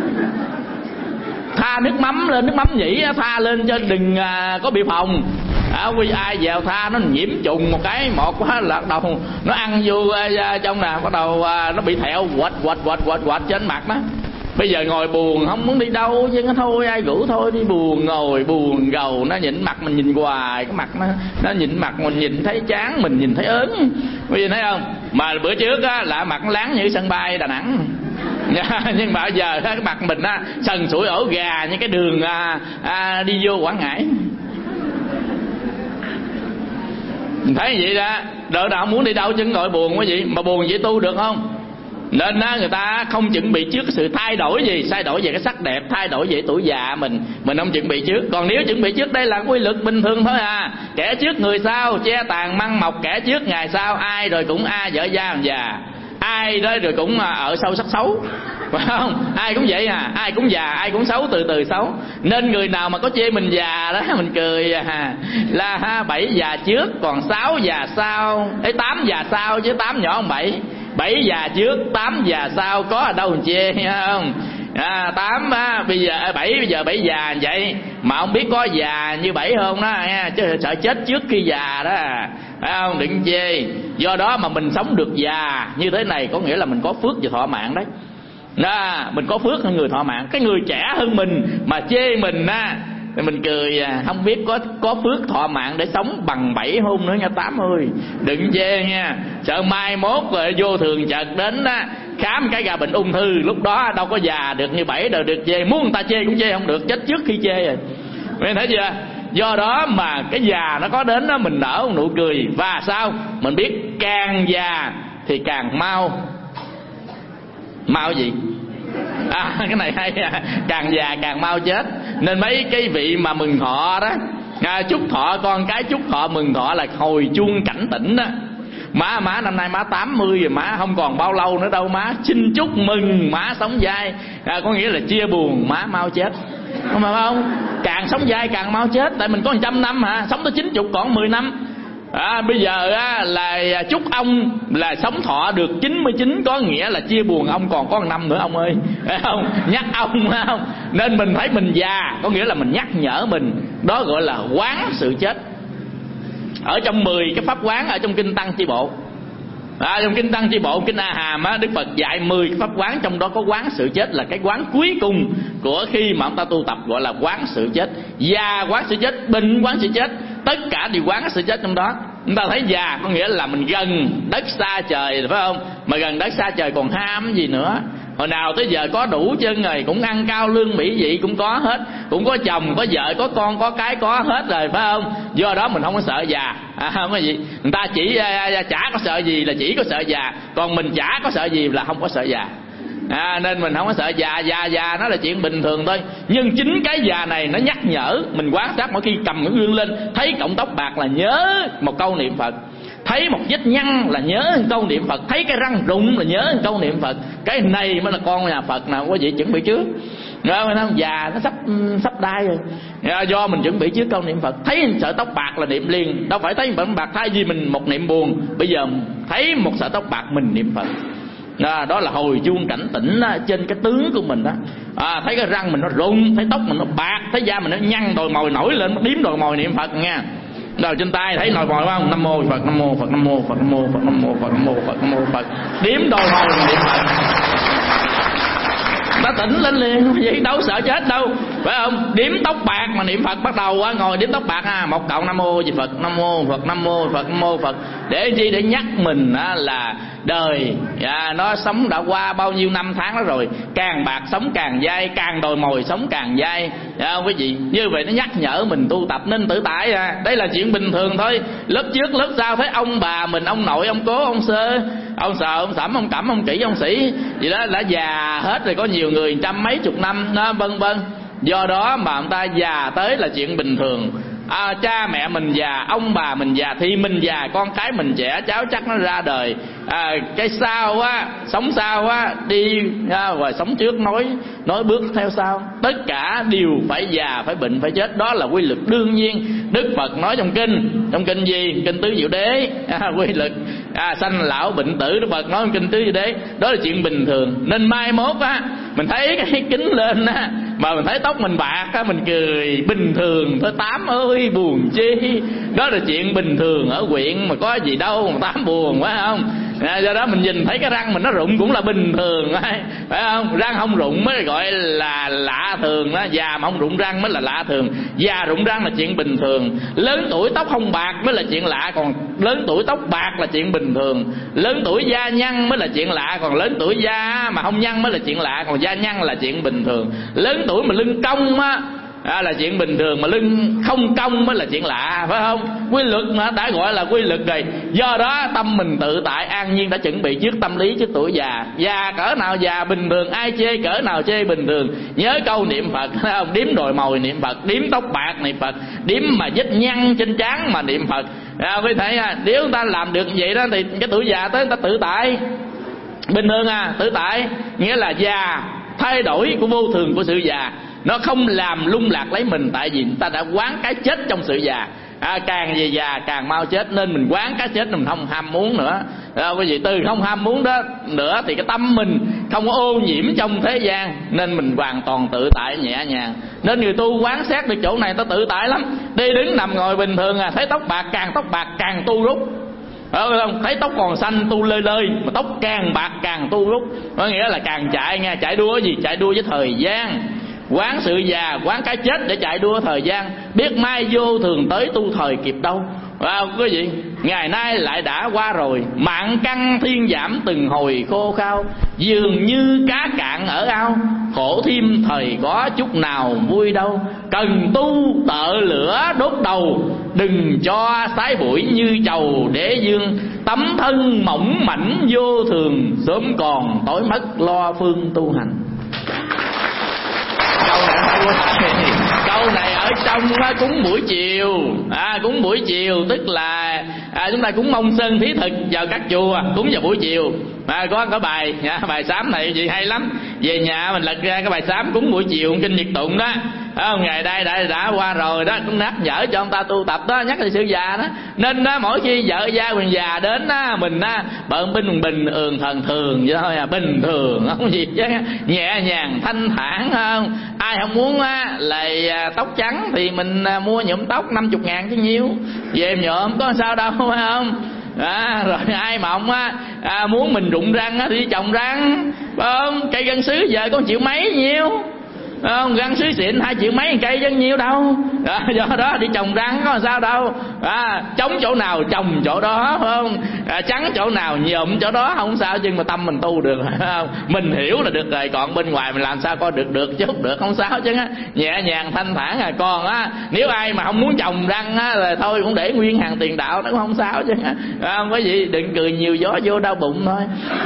Speaker 1: tha nước mắm lên, nước mắm nhỉ, tha lên cho đừng uh, có bị phồng. à, quy ai vào tha nó nhiễm trùng một cái một quá là bắt đầu nó ăn vô uh, trong nè, bắt đầu uh, nó bị thẹo quệt quệt quệt quệt quệt trên mặt đó. Bây giờ ngồi buồn không muốn đi đâu chứ nó thôi, ai rủ thôi đi buồn, ngồi buồn gầu nó nhìn mặt mình, nhìn hoài cái mặt nó nó nhìn mặt mình, nhìn thấy chán mình, nhìn thấy ớn. Bây giờ thấy không, mà bữa trước á là mặt láng như sân bay Đà Nẵng nhưng mà bây giờ cái mặt mình á sần sủi ổ gà như cái đường à, à, đi vô Quảng Ngãi. Mình thấy vậy đó, đỡ nào muốn đi đâu chứ ngồi buồn quá vậy, mà buồn vậy tu được không? Nên á, người ta không chuẩn bị trước sự thay đổi gì, thay đổi về cái sắc đẹp, thay đổi về tuổi già mình, mình không chuẩn bị trước. Còn nếu chuẩn bị trước, đây là quy luật bình thường thôi à. Kẻ trước người sau, che tàn măng mọc, kẻ trước ngày sau, ai rồi cũng a vợ da già, ai đó rồi cũng ở sâu sắc xấu, phải không? Ai cũng vậy à, ai cũng già, ai cũng xấu, từ từ xấu. Nên người nào mà có chê mình già đó, mình cười à, là ha, bảy già trước còn sáu già sau, ấy tám già sau chứ tám nhỏ hơn bảy. Bảy già trước tám già sau, có ở đâu mình chê không? À, tám á, bây giờ bảy bây giờ bảy già vậy mà không biết có già như bảy không đó nha, chứ sợ chết trước khi già đó, phải không? Đừng chê. Do đó mà mình sống được già như thế này có nghĩa là mình có phước và thọ mạng đấy. Đó, mình có phước hơn người thọ mạng. Cái người trẻ hơn mình mà chê mình á, thì mình cười à, không biết có có phước thọ mạng để sống bằng bảy hôm nữa nha Tám ơi. Đừng chê nha, sợ mai mốt rồi vô thường chợt đến á, khám cái gà bệnh ung thư, lúc đó đâu có già được như bảy, đời được chê. Muốn người ta chê cũng chê không được, chết trước khi chê rồi. Mình thấy chưa? Do đó mà cái già nó có đến đó, mình nở một nụ cười. Và sao? Mình biết càng già thì càng mau. Mau gì? À, cái này hay à. Càng già càng mau chết. Nên mấy cái vị mà mừng thọ đó, à, chúc thọ con cái, chúc thọ mừng thọ là hồi chuông cảnh tỉnh đó. Má má năm nay má tám mươi rồi, má không còn bao lâu nữa đâu má, xin chúc mừng má sống dai, à, có nghĩa là chia buồn má mau chết, không phải không? Càng sống dai càng mau chết, tại mình có một trăm năm hả, sống tới chín mươi còn mười năm. À, bây giờ á, là chúc ông là sống thọ được chín mươi chín, có nghĩa là chia buồn ông còn có một năm nữa ông ơi, phải không? Nhắc ông, phải không? Nên mình thấy mình già có nghĩa là mình nhắc nhở mình, đó gọi là quán sự chết. Ở trong mười cái pháp quán ở trong kinh Tăng Chi Bộ, à, trong kinh Tăng Chi Bộ, kinh A Hàm á, Đức Phật dạy mười cái pháp quán, trong đó có quán sự chết là cái quán cuối cùng của khi mà ông ta tu tập, gọi là quán sự chết. Già quán sự chết, bệnh quán sự chết, tất cả đều quán sự chết trong đó. Chúng ta thấy già có nghĩa là mình gần đất xa trời, phải không? Mà gần đất xa trời còn ham gì nữa. Hồi nào tới giờ có đủ chân rồi, cũng ăn cao lương mỹ vị cũng có hết, cũng có chồng, có vợ, có con, có cái có hết rồi, phải không? Do đó mình không có sợ già, à, không có gì. Người ta chỉ à, chả có sợ gì là chỉ có sợ già, còn mình chả có sợ gì là không có sợ già. À, nên mình không có sợ già, già già nó là chuyện bình thường thôi. Nhưng chính cái già này nó nhắc nhở mình, quan sát mỗi khi cầm cái gương lên, thấy cọng tóc bạc là nhớ một câu niệm Phật, thấy một vết nhăn là nhớ một câu niệm Phật, thấy cái răng rụng là nhớ một câu niệm Phật. Cái này mới là con nhà Phật nào có gì chuẩn bị trước. Rồi nó già nó sắp sắp đai rồi, do mình chuẩn bị trước câu niệm Phật. Thấy sợi tóc bạc là niệm liền, đâu phải thấy bệnh bạc thay vì mình một niệm buồn. Bây giờ thấy một sợi tóc bạc mình niệm Phật. Đó, đó là hồi chuông cảnh tỉnh đó, trên cái tướng của mình đó. À, thấy cái răng mình nó rụng, thấy tóc mình nó bạc, thấy da mình nó nhăn, đồi mồi nổi lên, điếm đồi mồi niệm Phật nha. Rồi trên tay thấy nồi mồi không? Nam mô Phật, Nam mô Phật, Nam mô Phật, Nam mô Phật, Nam mô Phật, Nam mô Phật, Nam mô Phật, điếm đồi mồi niệm Phật. Ta tỉnh lên liền, vậy đâu sợ chết đâu, phải không? Điếm tóc bạc mà niệm Phật, bắt đầu ngồi điếm tóc bạc ha, một cọng Nam mô Phật, Nam mô Phật, Nam mô Phật, Nam mô Phật. Để chi? Để nhắc mình là đời à, nó sống đã qua bao nhiêu năm tháng đó rồi, càng bạc sống càng dai, càng đồi mồi sống càng dai, phải không quý vị? Như vậy nó nhắc nhở mình tu tập nên tự tại à. Đây là chuyện bình thường thôi. Lớp trước lớp sau thấy ông bà mình, ông nội, ông cố, ông sơ, ông sờ, ông sẩm, ông cẩm, ông kỹ, ông sĩ gì đó đã già hết rồi. Có nhiều người trăm mấy chục năm nó vân vân. Do đó mà ông ta già tới là chuyện bình thường. À, cha mẹ mình già, ông bà mình già thì mình già, con cái mình trẻ, cháu chắc nó ra đời. À, cái sau á, sống sau á, đi à, rồi sống trước nói nói bước theo sau. Tất cả đều phải già, phải bệnh, phải chết. Đó là quy luật đương nhiên. Đức Phật nói trong kinh, trong kinh gì? Kinh Tứ Diệu Đế, à, quy luật à, sanh lão bệnh tử. Đức Phật nói trong kinh Tứ Diệu Đế, đó là chuyện bình thường. Nên mai mốt á, mình thấy cái kính lên á, mà mình thấy tóc mình bạc á, mình cười bình thường thôi. Tám ơi buồn chi, đó là chuyện bình thường ở huyện mà có gì đâu mà Tám buồn, phải không? À, do đó mình nhìn thấy cái răng mình nó rụng cũng là bình thường, phải không? Răng không rụng mới gọi là lạ thường đó. Già mà không rụng răng mới là lạ thường. Già rụng răng là chuyện bình thường. Lớn tuổi tóc không bạc mới là chuyện lạ, còn lớn tuổi tóc bạc là chuyện bình thường. Lớn tuổi da nhăn mới là chuyện lạ, còn lớn tuổi da mà không nhăn mới là chuyện lạ, còn da nhăn là chuyện bình thường. Lớn tuổi mà lưng cong á À, là chuyện bình thường, mà lưng không cong mới là chuyện lạ, phải không? Quy luật mà đã gọi là quy luật rồi. Do đó tâm mình tự tại an nhiên, đã chuẩn bị trước tâm lý trước tuổi già. Già cỡ nào già bình thường, ai chê cỡ nào chê bình thường. Nhớ câu niệm Phật, thấy không? Điếm đồi mồi niệm Phật, điếm tóc bạc niệm Phật, điếm mà vết nhăn trên trán mà niệm Phật. À, quý thấy à, nếu chúng ta làm được vậy đó thì cái tuổi già tới người ta tự tại bình thường à. Tự tại nghĩa là già, thay đổi của vô thường của sự già, nó không làm lung lạc lấy mình, tại vì người ta đã quán cái chết trong sự già. À, càng về già càng mau chết, nên mình quán cái chết mình không ham muốn nữa. À, quý vị, từ không ham muốn đó nữa thì cái tâm mình không có ô nhiễm trong thế gian, nên mình hoàn toàn tự tại nhẹ nhàng. Nên người tu quán xét được chỗ này ta tự tại lắm. Đi đứng nằm ngồi bình thường à, thấy tóc bạc càng tóc bạc càng tu rút. Không? Thấy tóc còn xanh tu lơi lơi, mà tóc càng bạc càng tu rút. Có nghĩa là càng chạy nghe, chạy đua gì? Chạy đua với thời gian. Quán sự già, quán cái chết để chạy đua thời gian. Biết mai vô thường tới tu thời kịp đâu. Wow, quý vị, ngày nay lại đã qua rồi. Mạng căn thiên giảm từng hồi khô khao, dường như cá cạn ở ao. Khổ thêm thời có chút nào vui đâu. Cần tu tợ lửa đốt đầu, đừng cho sái bụi như chầu để dương. Tấm thân mỏng mảnh vô thường, sớm còn tối mất lo phương tu hành. Câu này hay quá. Câu này ở trong cúng buổi chiều, à, cúng buổi chiều tức là à, chúng ta cúng mong sơn thí thực vào các chùa, cúng vào buổi chiều. À, có cái bài nha, bài sám này gì hay lắm. Về nhà mình lật ra cái bài sám cúng buổi chiều kinh Nhật Tụng đó. À, ngày đây đã, đã qua rồi đó, cũng nhắc nhở cho ông ta tu tập đó, nhắc về sự già đó. Nên đó, mỗi khi vợ gia quyền già đến đó, mình đó, bận binh bình ường thần thường vậy thôi à, bình thường không gì chứ, nhẹ nhàng thanh thản không. Ai không muốn á, là tóc trắng thì mình mua nhuộm tóc năm mươi ngàn chứ nhiêu, về nhuộm có sao đâu, phải không? À, rồi ai mà ông á à, muốn mình rụng răng á, thì đi trồng răng, phải không? Cây gân sứ giờ có triệu mấy nhiêu, không? Găng sứ xịn hai triệu mấy cây chứ nhiêu đâu. À, do đó đi trồng răng có sao đâu. À, trống chỗ nào trồng chỗ đó, phải không? À, trắng chỗ nào nhuộm chỗ đó, không sao, nhưng mà tâm mình tu được, không? Mình hiểu là được rồi, còn bên ngoài mình làm sao coi được được chứ, được không sao chứ á, nhẹ nhàng thanh thản à. Còn á, nếu ai mà không muốn trồng răng á, rồi thôi cũng để nguyên hàng tiền đạo, nó cũng không sao chứ, không có gì. Đừng cười nhiều gió vô đau bụng thôi.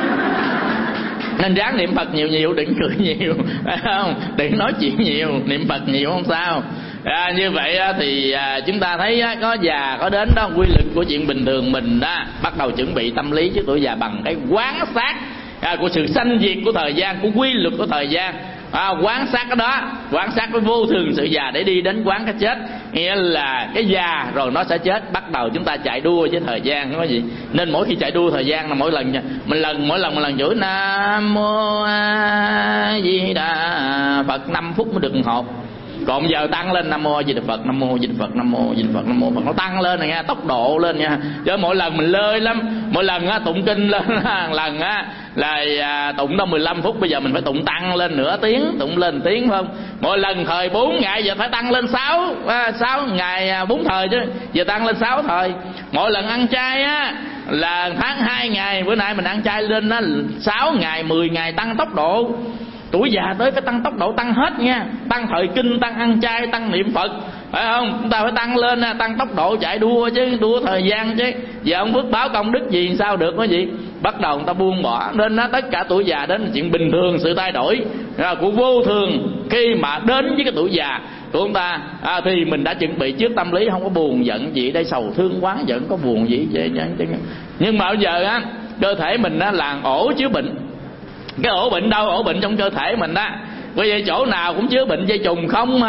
Speaker 1: Nên ráng niệm Phật nhiều nhiều, đừng cười nhiều, phải không? Đừng nói chuyện nhiều, niệm Phật nhiều không sao. À, như vậy thì à, chúng ta thấy á, có già có đến đó, quy luật của chuyện bình thường mình đó, bắt đầu chuẩn bị tâm lý trước tuổi già bằng cái quán sát à, của sự sanh diệt của thời gian, của quy luật của thời gian. À, quán sát cái đó, quán sát cái vô thường sự già để đi đến quán cái chết. Nghĩa là cái già rồi nó sẽ chết, bắt đầu chúng ta chạy đua với thời gian, không có gì. Nên mỗi khi chạy đua thời gian là mỗi lần mình lần mỗi lần một lần chửi Nam Mô A Di Đà Phật năm phút mới được một hộp. Còn giờ tăng lên Nam Mô A Di Đà Phật, Nam Mô A Di Đà Phật, Nam Mô A Di Đà Phật, Nam Mô Phật, nó tăng lên này nha, tốc độ lên nha. Chứ mỗi lần mình lơi lắm, mỗi lần á tụng kinh lên lần á là à, tụng đâu mười lăm phút, bây giờ mình phải tụng tăng lên nửa tiếng, tụng lên tiếng, phải không? Mỗi lần thời bốn ngày giờ phải tăng lên sáu à, sáu ngày bốn thời chứ, giờ tăng lên sáu thời. Mỗi lần ăn chay á là tháng hai ngày, bữa nay mình ăn chay lên á sáu ngày, mười ngày, tăng tốc độ. Tuổi già tới phải tăng tốc độ, tăng hết nha, tăng thời kinh, tăng ăn chay, tăng niệm Phật, phải không? Chúng ta phải tăng lên, tăng tốc độ chạy đua chứ, đua thời gian chứ. Giờ ông phước báo công đức gì sao được cái gì? Bắt đầu người ta buông bỏ. Nên nó tất cả tuổi già đến là chuyện bình thường, sự thay đổi của vô thường. Khi mà đến với cái tuổi già của chúng ta à, thì mình đã chuẩn bị trước tâm lý, không có buồn giận gì đây, sầu thương quán giận, có buồn gì chứ. Nhưng mà bây giờ á, cơ thể mình á là ổ chứa bệnh. Cái ổ bệnh đâu? Ổ bệnh trong cơ thể mình đó. Bởi vậy chỗ nào cũng chứa bệnh dây trùng không ha.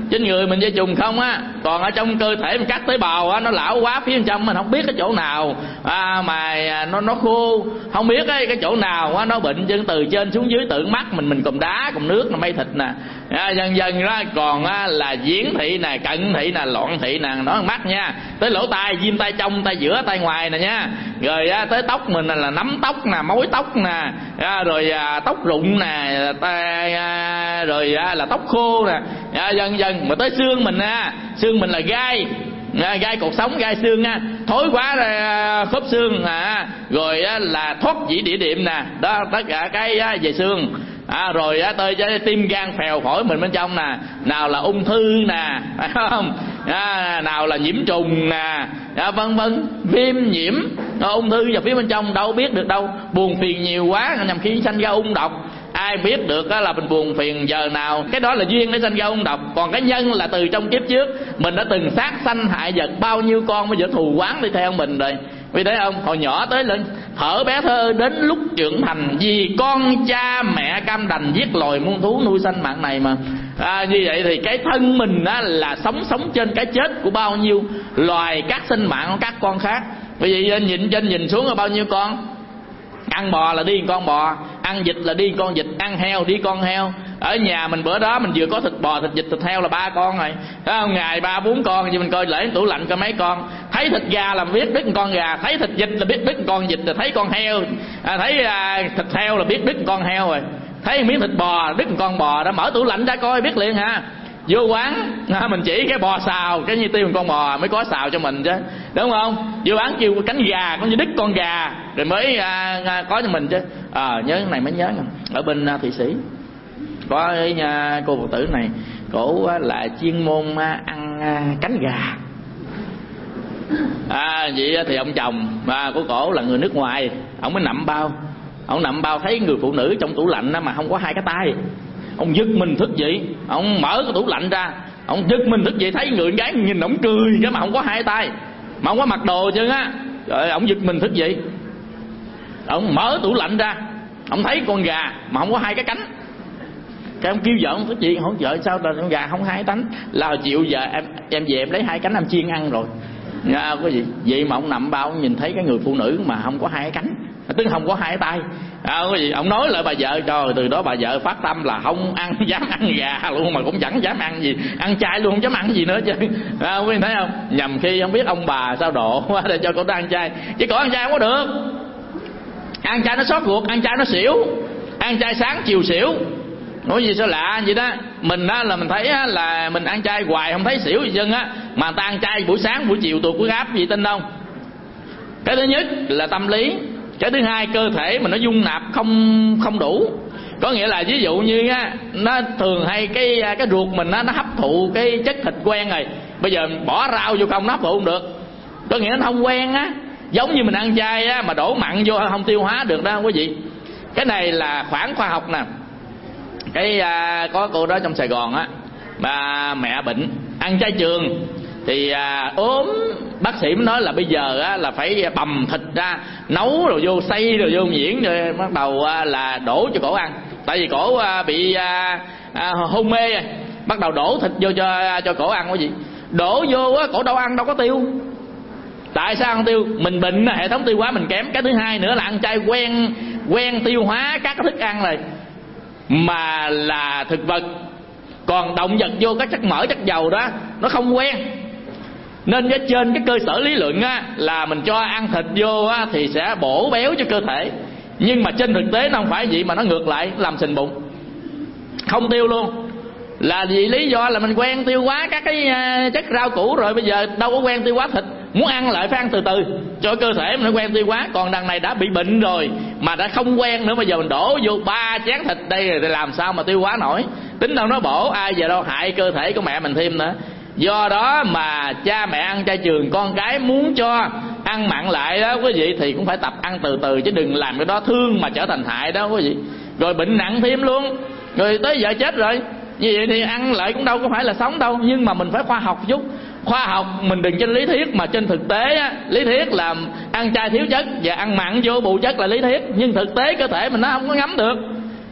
Speaker 1: trên người mình dây trùng không á, còn ở trong cơ thể mình các tế bào á nó lão quá, phía bên trong mình không biết cái chỗ nào à, mà nó nó khô, không biết cái cái chỗ nào á nó bệnh, chân từ trên xuống dưới tưởng mắt mình mình cùm đá cùm nước là mây thịt nè, à, dần dần ra còn á, là diễn thị nè, cận thị nè, loạn thị nè, nó mắt nha, tới lỗ tai viêm tay trong, tay giữa, tay ngoài nè nha, rồi á, tới tóc mình là nấm tóc nè, mối tóc nè, à, rồi à, tóc rụng nè, tay, à, rồi à, là tóc khô nè, à, dần dần mà tới xương mình á, xương mình là gai, à, gai cột sống, gai xương á, thối quá à, khớp xương à, rồi á, là thoát dĩ địa điểm nè, đó tất cả cái á, về xương. À, rồi á, tới tim gan phèo phổi mình bên trong nè, nào là ung thư nè, phải không? À, nào là nhiễm trùng nè, à, vân vân, viêm nhiễm, à, ung thư vào phía bên trong đâu biết được đâu, buồn phiền nhiều quá nhằm khi sanh ra ung độc. Ai biết được á, là mình buồn phiền giờ nào, cái đó là duyên để sanh ra ung độc. Còn cái nhân là từ trong kiếp trước mình đã từng sát sanh hại vật bao nhiêu con, bây giờ thù oán đi theo mình rồi. Vì thấy không, hồi nhỏ tới lên thở bé thơ đến lúc trưởng thành, vì con cha mẹ cam đành giết loài muôn thú nuôi sanh mạng này mà. À, như vậy thì cái thân mình á, là sống sống trên cái chết của bao nhiêu loài các sinh mạng của các con khác. Bởi vì nhìn trên nhìn xuống là bao nhiêu con. Ăn bò là đi con bò, ăn vịt là đi con vịt, ăn heo đi con heo. Ở nhà mình bữa đó mình vừa có thịt bò, thịt vịt, thịt heo là ba con rồi, đó không? Ngày ba bốn con, nhưng mình coi lễ tủ lạnh coi mấy con. Thấy thịt gà là biết đứt con gà, thấy thịt vịt là biết đứt con vịt, rồi thấy con heo, à, thấy à, thịt heo là biết đứt con heo rồi, thấy miếng thịt bò đứt con bò đó, mở tủ lạnh ra coi biết liền ha. Vô quán à, mình chỉ cái bò xào, cái như tiêu con bò mới có xào cho mình chứ, đúng không? Vô quán kêu cánh gà, có như đứt con gà rồi mới à, à, có cho mình chứ. À, nhớ cái này mới nhớ nè. Ở bên à, Thụy Sĩ có cái nhà, cô phụ tử này, cổ à, là chuyên môn à, ăn à, cánh gà. À, vậy thì ông chồng à, của cổ là người nước ngoài, ông mới nặm bao, ông nặm bao thấy người phụ nữ trong tủ lạnh đó mà không có hai cái tay. Ông giật mình thức dậy, ông mở cái tủ lạnh ra, ông giật mình thức dậy thấy người con gái nhìn ông cười cái mà không có hai tay, mà không có mặc đồ chứ á. Rồi ông giật mình thức dậy, ông mở tủ lạnh ra, ông thấy con gà mà không có hai cái cánh. Cái ông kêu vợ ông thức dậy, hỏi vợ sao là con gà không hai cánh, là chịu vợ em em về em lấy hai cánh em chiên ăn rồi. Nha, có gì vậy mà ông nằm bao ông nhìn thấy cái người phụ nữ mà không có hai cái cánh, tức không có hai cái tay. À, có gì ông nói lại bà vợ, trời, từ đó bà vợ phát tâm là không ăn, dám ăn gà luôn, mà cũng chẳng dám ăn gì, ăn chay luôn không dám ăn gì nữa chứ. À, quý vị thấy không, nhầm khi không biết ông bà sao độ quá để cho cô ta ăn chay, chứ còn ăn chay không có được. Ăn chay nó xót ruột, ăn chay nó xỉu, ăn chay sáng chiều xỉu. Nói gì sao lạ vậy đó. Mình á là mình thấy á, là mình ăn chay hoài không thấy xỉu gì dân á, mà người ta ăn chay buổi sáng buổi chiều tuột huyết áp gì tin không? Cái thứ nhất là tâm lý, cái thứ hai cơ thể mình nó dung nạp không không đủ. Có nghĩa là ví dụ như á, nó thường hay cái cái ruột mình á, nó hấp thụ cái chất thịt quen rồi, bây giờ bỏ rau vô không nó hấp thụ không được. Có nghĩa nó không quen á, giống như mình ăn chay á, mà đổ mặn vô không tiêu hóa được đó quý vị. Cái này là khoản khoa học nè. Cái à, có cô đó trong Sài Gòn á, mà mẹ bệnh ăn chay trường thì à, ốm, bác sĩ mới nói là bây giờ á, là phải bầm thịt ra, nấu rồi vô xay rồi vô nhuyễn, rồi bắt đầu à, là đổ cho cổ ăn. Tại vì cổ à, bị à, à, hôn mê, bắt đầu đổ thịt vô cho cho cổ ăn. Cái gì đổ vô á, cổ đâu ăn đâu có tiêu. Tại sao ăn tiêu? Mình bệnh, hệ thống tiêu hóa mình kém. Cái thứ hai nữa là ăn chay quen quen tiêu hóa các thức ăn này, mà là thực vật. Còn động vật vô các chất mỡ, chất dầu đó nó không quen. Nên cái trên cái cơ sở lý luận á, là mình cho ăn thịt vô á, thì sẽ bổ béo cho cơ thể. Nhưng mà trên thực tế nó không phải vậy, mà nó ngược lại, làm sình bụng, không tiêu luôn. Là vì lý do là mình quen tiêu hóa các cái chất rau củ rồi, bây giờ đâu có quen tiêu hóa thịt. Muốn ăn lại phải ăn từ từ cho cơ thể mình nó quen tiêu hóa. Còn đằng này đã bị bệnh rồi mà đã không quen nữa, bây giờ mình đổ vô ba chén thịt đây rồi thì làm sao mà tiêu hóa nổi. Tính đâu nó bổ, ai giờ đâu hại cơ thể của mẹ mình thêm nữa. Do đó mà cha mẹ ăn chay trường, con cái muốn cho ăn mặn lại đó quý vị, thì cũng phải tập ăn từ từ, chứ đừng làm cái đó thương mà trở thành hại đó quý vị. Rồi bệnh nặng thêm luôn, rồi tới giờ chết rồi. Như vậy thì ăn lại cũng đâu có phải là sống đâu. Nhưng mà mình phải khoa học chút. Khoa học mình đừng trên lý thuyết, mà trên thực tế á, lý thuyết là ăn chay thiếu chất và ăn mặn vô bù chất là lý thuyết, nhưng thực tế cơ thể mình nó không có ngắm được.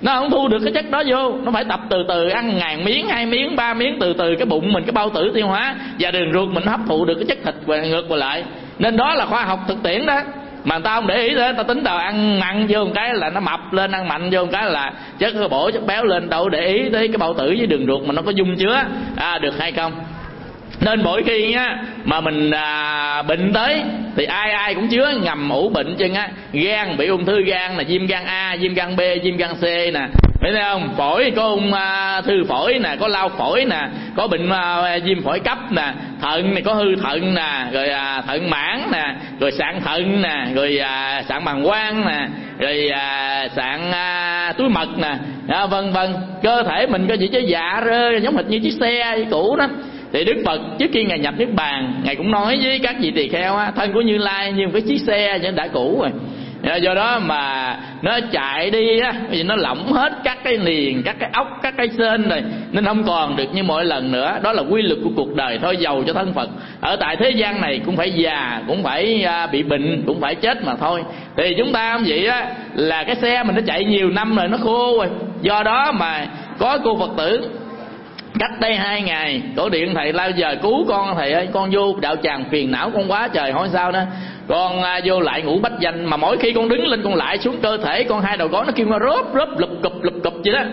Speaker 1: nó không thu được cái chất đó vô. Nó phải tập từ từ, ăn ngàn miếng, hai miếng, ba miếng, từ từ cái bụng mình, cái bao tử tiêu hóa và đường ruột mình hấp thụ được cái chất thịt và ngược vào lại. Nên đó là khoa học thực tiễn đó. Mà người ta không để ý tới, ta tính đầu ăn mặn vô một cái là nó mập lên, ăn mạnh vô một cái là chất bổ chất béo lên, đâu để ý tới cái bao tử với đường ruột mà nó có dung chứa à, được hay không. Nên mỗi khi á mà mình à, bệnh tới thì ai ai cũng chứa ngầm ủ bệnh chân á. Gan bị ung thư gan nè, viêm gan A, viêm gan B, viêm gan C nè, thấy không? Phổi có ung à, thư phổi nè, có lao phổi nè, có bệnh à, viêm phổi cấp nè, thận này có hư thận nè, rồi à, thận mãn nè, rồi sạn thận nè, rồi à, sạn bàng quang nè, rồi à, sạn à, túi mật nè, à, vân vân. Cơ thể mình có gì chứ dạ rơ giống hệt như chiếc xe cũ đó. Thì Đức Phật trước khi Ngài nhập Niết Bàn, Ngài cũng nói với các vị tỳ kheo á, thân của Như Lai như một cái chiếc xe nhưng đã cũ rồi. Do đó mà nó chạy đi á, vì nó lỏng hết các cái niền, các cái ốc, các cái sên rồi, nên không còn được như mọi lần nữa. Đó là quy luật của cuộc đời thôi. Giàu cho thân Phật ở tại thế gian này cũng phải già, cũng phải bị bệnh, cũng phải chết mà thôi. Thì chúng ta không vậy á, là cái xe mình nó chạy nhiều năm rồi, nó khô rồi. Do đó mà có cô Phật tử cách đây hai ngày cổ điện thầy lao giờ cứu con, thầy ơi con vô đạo tràng phiền não con quá trời. Hỏi sao đó, con à, vô lại ngủ bách danh, mà mỗi khi con đứng lên con lại xuống, cơ thể con hai đầu gối nó kêu nó rớp rớp lụp cụp lụp cụp vậy đó.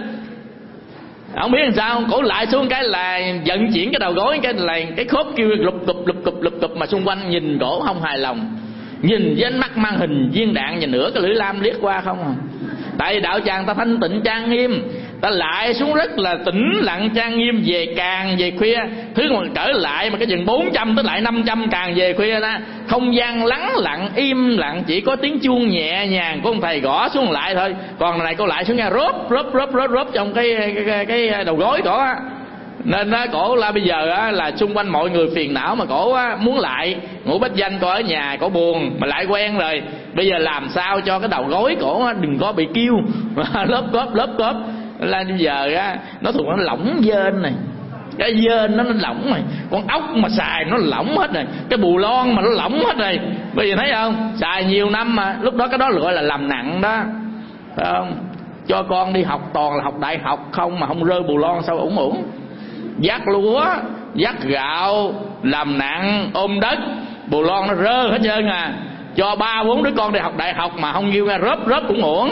Speaker 1: Không biết làm sao, cổ lại xuống cái là vận chuyển cái đầu gối, cái là cái khớp kêu lụp cụp lụp cụp lụp cụp, mà xung quanh nhìn cổ không hài lòng, nhìn với ánh mắt mang hình viên đạn và nửa cái lưỡi lam liếc qua không à. Tại đạo tràng ta thanh tịnh trang nghiêm, ta lại xuống rất là tĩnh lặng trang nghiêm, về càng về khuya. Thứ mà trở lại mà cái chừng bốn trăm tới lại năm trăm càng về khuya đó, không gian lắng lặng im lặng, chỉ có tiếng chuông nhẹ nhàng của ông thầy gõ xuống lại thôi. Còn này cô lại xuống nghe rốp rốp rốp rốp rốp trong cái cái, cái, cái đầu gối cổ á. Nên đó, cổ là bây giờ á, là xung quanh mọi người phiền não, mà cổ á, muốn lại ngủ bách danh, cổ ở nhà cổ buồn mà lại quen rồi. Bây giờ làm sao cho cái đầu gối cổ á, đừng có bị kêu lớp cốp lớp cốp. Là bây giờ á, nó thuộc nó lỏng dên này, cái dên nó nó lỏng rồi, con ốc mà xài nó lỏng hết rồi, cái bù lon mà nó lỏng hết rồi. Bây giờ thấy không, xài nhiều năm mà lúc đó cái đó gọi là làm nặng đó, phải không? Cho con đi học toàn là học đại học không mà không rơi bù lon sao ủng ủng. Vác lúa, vác gạo, làm nặng, ôm đất, bù lon nó rơ hết trơn à. Cho ba bốn đứa con đi học đại học mà không kêu ra rớp rớp cũng uổng.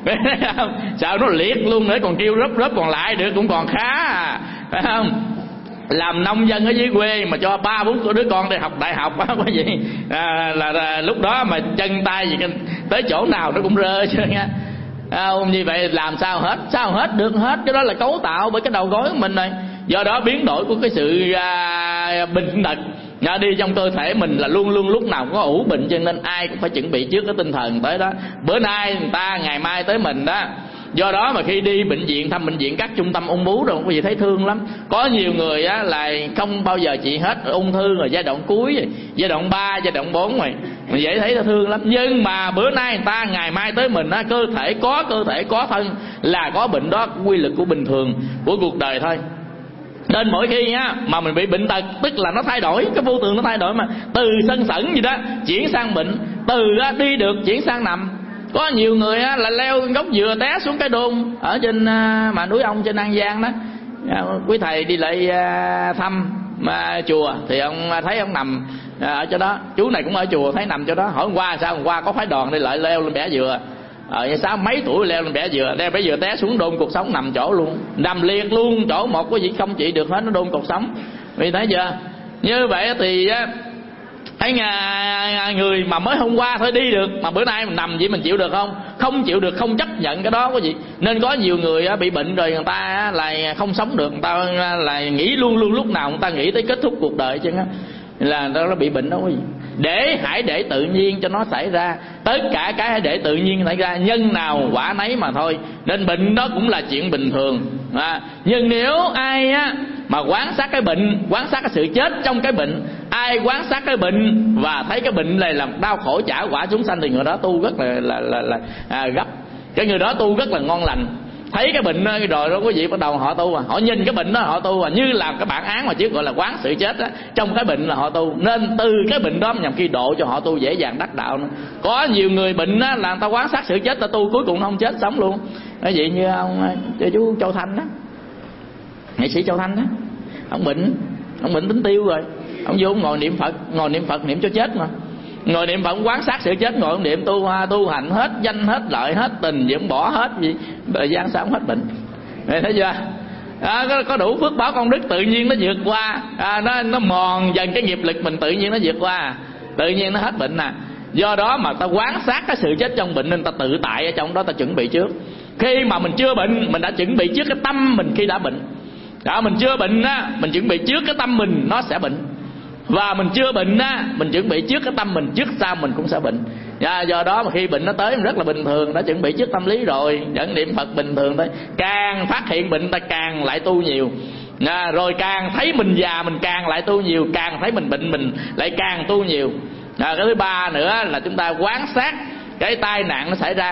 Speaker 1: Sao nó liệt luôn nữa, còn kêu rớp rớp còn lại được cũng còn khá à, phải không? Làm nông dân ở dưới quê mà cho ba bốn đứa con đi học đại học á, có gì à, là, là lúc đó mà chân tay gì tới chỗ nào nó cũng rơ chứ nha. À, như vậy làm sao hết, sao hết được hết. Cái đó là cấu tạo bởi cái đầu gối của mình này. Do đó biến đổi của cái sự à, bệnh tật à, đi trong cơ thể mình là luôn luôn lúc nào cũng có ủ bệnh, cho nên ai cũng phải chuẩn bị trước cái tinh thần tới đó. Bữa nay người ta, ngày mai tới mình đó. Do đó mà khi đi bệnh viện, thăm bệnh viện các trung tâm ung bướu rồi, quý vị thấy thương lắm. Có nhiều người á là không bao giờ trị hết ung thư rồi, giai đoạn cuối rồi, giai đoạn ba, giai đoạn bốn rồi, mình dễ thấy thương lắm. Nhưng mà bữa nay người ta, ngày mai tới mình á, cơ thể có cơ thể có thân là có bệnh đó, quy luật của bình thường của cuộc đời thôi. Nên mỗi khi á mà mình bị bệnh tật, tức là nó thay đổi, cái vô thường nó thay đổi, mà từ sân sẩn gì đó chuyển sang bệnh, từ á, đi được chuyển sang nằm. Có nhiều người á là leo gốc dừa té xuống cái đôn ở trên mà núi Ông trên An Giang đó. Quý thầy đi lại thăm mà chùa thì ông thấy ông nằm ở chỗ đó, chú này cũng ở chùa thấy nằm chỗ đó. Hỏi hôm qua sao, hôm qua có phái đoàn đi lại leo lên bẻ dừa, ờ sáu mấy tuổi leo lên bẻ dừa, leo bẻ dừa té xuống đôn cột sống nằm chỗ luôn, nằm liệt luôn chỗ một, cái gì không trị được hết, nó đôn cột sống. Vì thấy chưa? Như vậy thì á, thấy người mà mới hôm qua thôi đi được, mà bữa nay mình nằm vậy mình chịu được không? Không chịu được, không chấp nhận cái đó có gì. Nên có nhiều người bị bệnh rồi người ta lại không sống được, người ta lại nghĩ luôn luôn lúc nào người ta nghĩ tới kết thúc cuộc đời chứ á, là nó bị bệnh đó có gì. Để hãy để tự nhiên cho nó xảy ra, tất cả cái hãy để tự nhiên xảy ra, nhân nào quả nấy mà thôi. Nên bệnh đó cũng là chuyện bình thường à. Nhưng nếu ai á mà quán sát cái bệnh, quán sát cái sự chết trong cái bệnh, ai quán sát cái bệnh và thấy cái bệnh này làm đau khổ trả quả chúng sanh, thì người đó tu rất là là là, là à, gấp. Cái người đó tu rất là ngon lành. Thấy cái bệnh rồi đó quý vị, bắt đầu họ tu à, họ nhìn cái bệnh đó họ tu à, như làm cái bản án mà trước gọi là quán sự chết á, trong cái bệnh là họ tu. Nên từ cái bệnh đó nhằm khi độ cho họ tu dễ dàng đắc đạo nữa. Có nhiều người bệnh á là người ta quán sát sự chết, ta tu cuối cùng không chết, sống luôn. Nói vậy như ông chú Châu Thanh đó, nghệ sĩ Châu Thanh đó, ông bệnh, ông bệnh tính tiêu rồi, ông vô ông ngồi niệm Phật, ngồi niệm Phật niệm cho chết mà, ngồi niệm Phật quán sát sự chết, ngồi niệm tu tu hành hết danh hết lợi hết tình, vẫn bỏ hết gì thời gian sao hết bệnh. Này thấy chưa? À, có, có đủ phước báo công đức tự nhiên nó vượt qua, à, nó nó mòn dần cái nghiệp lực mình, tự nhiên nó vượt qua, tự nhiên nó hết bệnh nè. Do đó mà ta quán sát cái sự chết trong bệnh nên ta tự tại ở trong đó, ta chuẩn bị trước. Khi mà mình chưa bệnh, mình đã chuẩn bị trước cái tâm mình khi đã bệnh. Đó, mình chưa bệnh á, mình chuẩn bị trước cái tâm mình nó sẽ bệnh. Và mình chưa bệnh á, mình chuẩn bị trước cái tâm mình, trước sau mình cũng sẽ bệnh. Do, do đó mà khi bệnh nó tới mình rất là bình thường, đã chuẩn bị trước tâm lý rồi, vẫn niệm Phật bình thường thôi. Càng phát hiện bệnh ta càng lại tu nhiều, à, rồi càng thấy mình già mình càng lại tu nhiều, càng thấy mình bệnh mình lại càng tu nhiều. À, cái thứ ba nữa là chúng ta quán sát cái tai nạn nó xảy ra.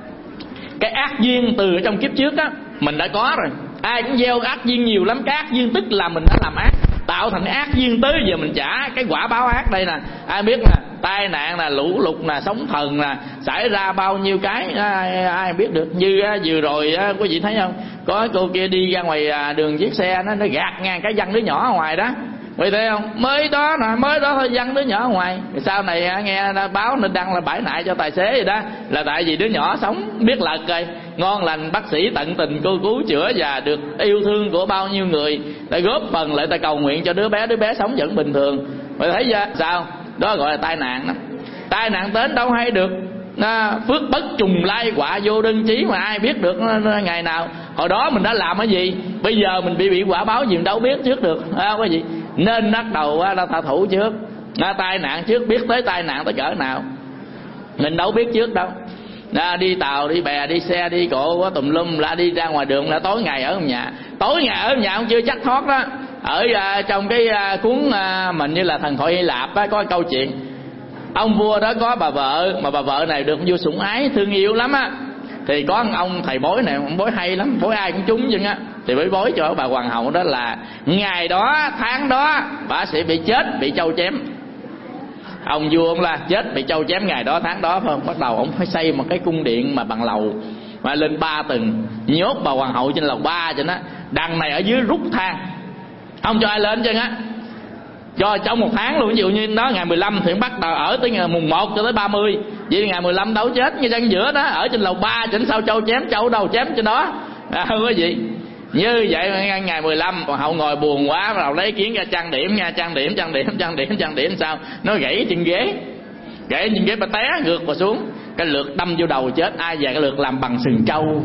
Speaker 1: Cái ác duyên từ ở trong kiếp trước á mình đã có rồi, ai cũng gieo ác duyên nhiều lắm. Cái ác duyên tức là mình đã làm ác, tạo thành ác duyên, tới giờ mình trả cái quả báo ác đây nè. Ai biết nè, tai nạn nè, lũ lụt nè, sóng thần nè, xảy ra bao nhiêu cái ai, ai biết được. Như á, vừa rồi á, quý vị thấy không, có cô kia đi ra ngoài đường chiếc xe nó nó gạt ngang cái văng đứa nhỏ ở ngoài đó, quý thấy không? Mới đó nè, mới đó thôi văng đứa nhỏ ở ngoài. Sau này nghe báo nên đăng là bãi nại cho tài xế gì đó, là tại vì đứa nhỏ sống biết lật rồi, ngon lành bác sĩ tận tình cô cứu chữa và được yêu thương của bao nhiêu người, ta góp phần lại ta cầu nguyện cho đứa bé, đứa bé sống vẫn bình thường. Mày thấy chưa? Sao? Đó gọi là tai nạn đó. Tai nạn đến đâu hay được, à, phước bất trùng lai quả vô đơn chí mà ai biết được ngày nào. Hồi đó mình đã làm cái gì, bây giờ mình bị bị quả báo gì mình đâu biết trước được, à, cái gì. Nên bắt đầu là tha thủ trước, à, tai nạn trước, biết tới tai nạn tới cỡ nào mình đâu biết trước đâu. À, đi tàu, đi bè, đi xe, đi cộ quá tùm lum, là đi ra ngoài đường là tối ngày ở nhà, tối ngày ở nhà cũng chưa chắc thoát đó. Ở uh, trong cái uh, cuốn uh, mình như là Thần thoại Hy Lạp á, có câu chuyện ông vua đó có bà vợ, mà bà vợ này được vua sủng ái thương yêu lắm á. Thì có ông thầy bói này, ông bói hay lắm, bói ai cũng trúng chứ á. Thì mới bói cho bà hoàng hậu đó là ngày đó tháng đó bà sẽ bị chết, bị trâu chém. Ông vua ông là chết bị trâu chém ngày đó tháng đó phải không? Bắt đầu ông phải xây một cái cung điện mà bằng lầu mà lên ba tầng, nhốt bà hoàng hậu trên lầu ba cho nó, đằng này ở dưới rút thang, không cho ai lên chứ á. Cho trong một tháng luôn, ví dụ như đó ngày mười lăm thì bắt đầu ở tới ngày mùng một cho tới ba mươi, vậy ngày mười lăm đấu chết như dân giữa đó, ở trên lầu ba trên sau châu chém, châu đầu chém trên đó, à, quý vị. Như vậy ngày mười lăm hoàng hậu ngồi buồn quá, bắt đầu lấy kiến ra trang điểm nha, trang điểm trang điểm trang điểm trang điểm sao nó gãy chân ghế, gãy chân ghế bà té ngược và xuống, cái lượt đâm vô đầu chết. Ai về cái lượt làm bằng sừng trâu,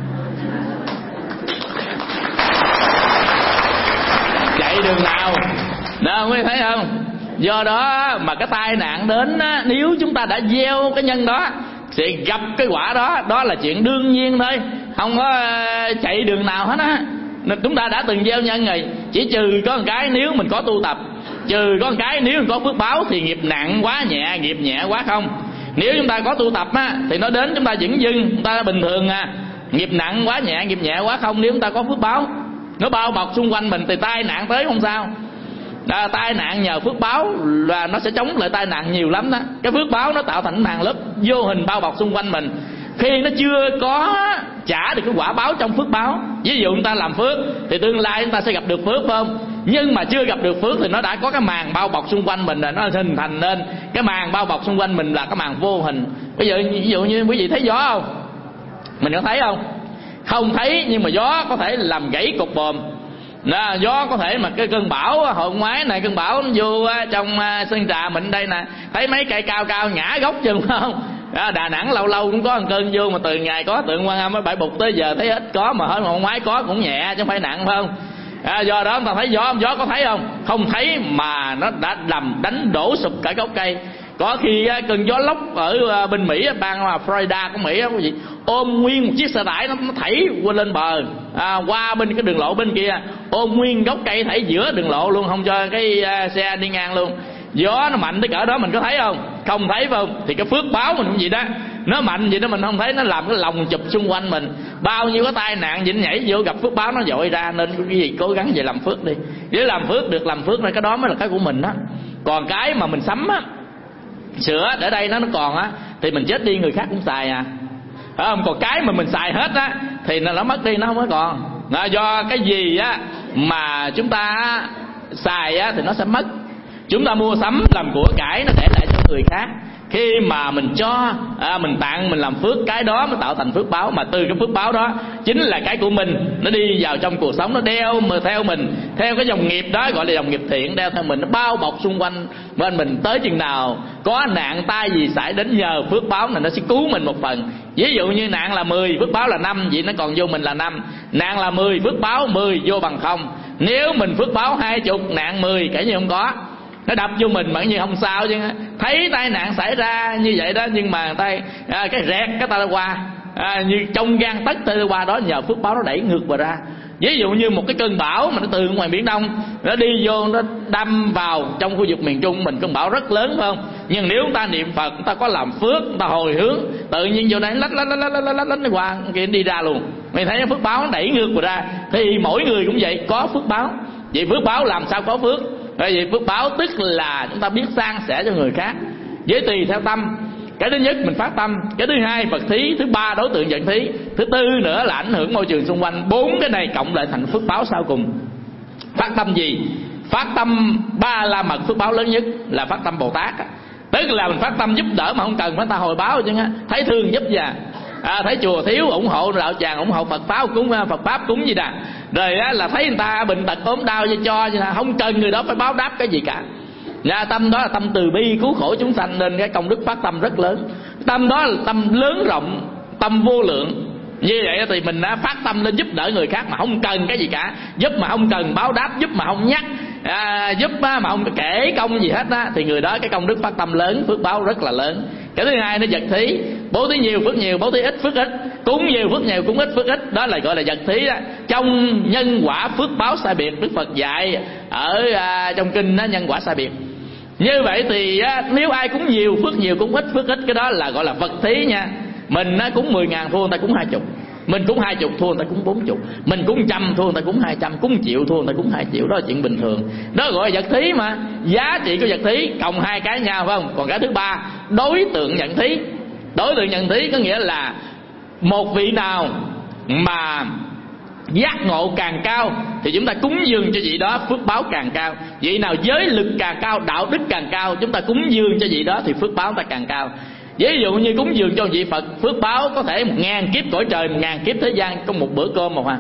Speaker 1: chạy đường nào đó, mới thấy không? Do đó mà cái tai nạn đến á, nếu chúng ta đã gieo cái nhân đó sẽ gặp cái quả đó, đó là chuyện đương nhiên thôi, không có chạy đường nào hết á. Nên chúng ta đã từng gieo nhân rồi, chỉ trừ có một cái nếu mình có tu tập, trừ có một cái nếu mình có phước báo thì nghiệp nặng quá nhẹ, nghiệp nhẹ quá không. Nếu chúng ta có tu tập á thì nó đến chúng ta vững dưng, chúng ta bình thường à. Nghiệp nặng quá nhẹ, nghiệp nhẹ quá không, nếu chúng ta có phước báo nó bao bọc xung quanh mình thì tai nạn tới không sao. À, tai nạn nhờ phước báo là nó sẽ chống lại tai nạn nhiều lắm đó. Cái phước báo nó tạo thành màn lớp vô hình bao bọc xung quanh mình. Khi nó chưa có trả được cái quả báo trong phước báo, ví dụ chúng ta làm phước thì tương lai chúng ta sẽ gặp được phước phải không? Nhưng mà chưa gặp được phước thì nó đã có cái màn bao bọc xung quanh mình rồi, nó hình thành nên cái màn bao bọc xung quanh mình là cái màn vô hình. Bây giờ ví dụ như quý vị thấy gió không? Mình có thấy không? Không thấy, nhưng mà gió có thể làm gãy cột buồm. Đó, gió có thể mà cái cơn bão hồi ngoái này, cơn bão nó vô trong Sơn Trà mình đây nè, thấy mấy cây cao cao ngã gốc chừng phải không? Đó, Đà Nẵng lâu lâu cũng có một cơn vô, mà từ ngày có tượng Quan Âm ở Bãi Bục tới giờ thấy ít có, mà hồi hồi ngoái có cũng nhẹ chứ không phải nặng phải không? À, do đó ta thấy gió, gió có thấy không? Không thấy mà nó đã làm đánh đổ sụp cả gốc cây. Có khi cơn gió lốc ở bên Mỹ, bang Florida của Mỹ, quý vị, ôm nguyên một chiếc xe tải nó, nó thảy qua lên bờ, à, qua bên cái đường lộ bên kia, ôm nguyên gốc cây thảy giữa đường lộ luôn, không cho cái uh, xe đi ngang luôn. Gió nó mạnh tới cỡ đó mình có thấy không? Không thấy phải không? Thì cái phước báo mình cũng vậy đó, nó mạnh vậy đó mình không thấy, nó làm cái lòng chụp xung quanh mình. Bao nhiêu cái tai nạn vậy nhảy vô gặp phước báo nó dội ra. Nên cái gì cố gắng về làm phước đi, để làm phước được làm phước này, cái đó mới là cái của mình đó. Còn cái mà mình sắm á, sữa để đây nó nó còn á thì mình chết đi người khác cũng xài à. phải không? Còn cái mà mình xài hết á thì nó mất đi, nó không có còn. Nó do cái gì á mà chúng ta xài á thì nó sẽ mất. Chúng ta mua sắm làm của cải nó để lại cho người khác. Khi mà mình cho, à, mình tặng, mình làm phước, cái đó mới tạo thành phước báo. Mà từ cái phước báo đó chính là cái của mình, nó đi vào trong cuộc sống, nó đeo mà theo mình, theo cái dòng nghiệp đó, gọi là dòng nghiệp thiện, đeo theo mình, nó bao bọc xung quanh bên mình. Tới chừng nào có nạn tai gì xảy đến, nhờ phước báo này nó sẽ cứu mình một phần. Ví dụ như nạn là mười, phước báo là năm, vậy nó còn vô mình là năm. Nạn là mười, phước báo mười vô bằng không. Nếu mình phước báo hai chục, nạn mười kể như không có, nó đập vô mình mà như không sao chứ. Thấy tai nạn xảy ra như vậy đó, nhưng mà tay à, cái rẹt cái ta qua, à, như trong gan tấc ta qua đó, nhờ phước báo nó đẩy ngược vào ra. Ví dụ như một cái cơn bão mà nó từ ngoài biển Đông nó đi vô, nó đâm vào trong khu vực miền Trung mình, cơn bão rất lớn phải không? Nhưng nếu chúng ta niệm Phật, chúng ta có làm phước, chúng ta hồi hướng, tự nhiên vô đây lách lách lách lách lách lách qua kia đi ra luôn. Mình thấy phước báo nó đẩy ngược vào ra. Thì mỗi người cũng vậy, có phước báo. Vậy phước báo làm sao có phước? Bởi vì phước báo tức là chúng ta biết san sẻ cho người khác, với tùy theo tâm. Cái thứ nhất mình phát tâm, cái thứ hai Phật thí, thứ ba đối tượng nhận thí, thứ tư nữa là ảnh hưởng môi trường xung quanh. Bốn cái này cộng lại thành phước báo sau cùng. Phát tâm gì? Phát tâm ba la mật phước báo lớn nhất là phát tâm Bồ Tát. Tức là mình phát tâm giúp đỡ mà không cần phải ta hồi báo chứ. Thấy thương giúp già, à, thấy chùa thiếu ủng hộ, đạo tràng ủng hộ Phật pháp cúng, Phật pháp cúng gì nè, rồi á, là thấy người ta bệnh tật ốm đau cho cho chứ, không cần người đó phải báo đáp cái gì cả. Và tâm đó là tâm từ bi cứu khổ chúng sanh, nên cái công đức phát tâm rất lớn. Tâm đó là tâm lớn rộng, tâm vô lượng. Như vậy thì mình đã phát tâm lên giúp đỡ người khác mà không cần cái gì cả, giúp mà không cần báo đáp, giúp mà không nhắc, à, giúp mà không kể công gì hết á, thì người đó cái công đức phát tâm lớn, phước báo rất là lớn. Cái thứ hai nó vật thí, bố thí nhiều phước nhiều, bố thí ít phước ít, cúng nhiều phước nhiều, cúng ít phước ít, đó là gọi là vật thí đó. Trong nhân quả phước báo sai biệt, Đức Phật dạy ở à, trong kinh đó, nhân quả sai biệt. Như vậy thì á, nếu ai cúng nhiều phước nhiều, cúng ít phước ít, cái đó là gọi là vật thí nha. Mình á, cúng mười ngàn thua người ta cúng hai chục, mình cúng hai chục thua người ta cúng bốn chục, mình cúng trăm thua người ta cúng hai trăm, cúng triệu thua người ta cúng hai triệu, đó là chuyện bình thường. Đó gọi là vật thí mà. Giá trị của vật thí cộng hai cái nhau phải không? Còn cái thứ ba, đối tượng nhận thí. Đối tượng nhận thí có nghĩa là một vị nào mà giác ngộ càng cao thì chúng ta cúng dường cho vị đó phước báo càng cao. Vị nào giới lực càng cao, đạo đức càng cao, chúng ta cúng dường cho vị đó thì phước báo ta càng cao. Ví dụ như cúng dường cho vị Phật, phước báo có thể một ngàn kiếp cõi trời, một ngàn kiếp thế gian có một bữa cơm mà hoa.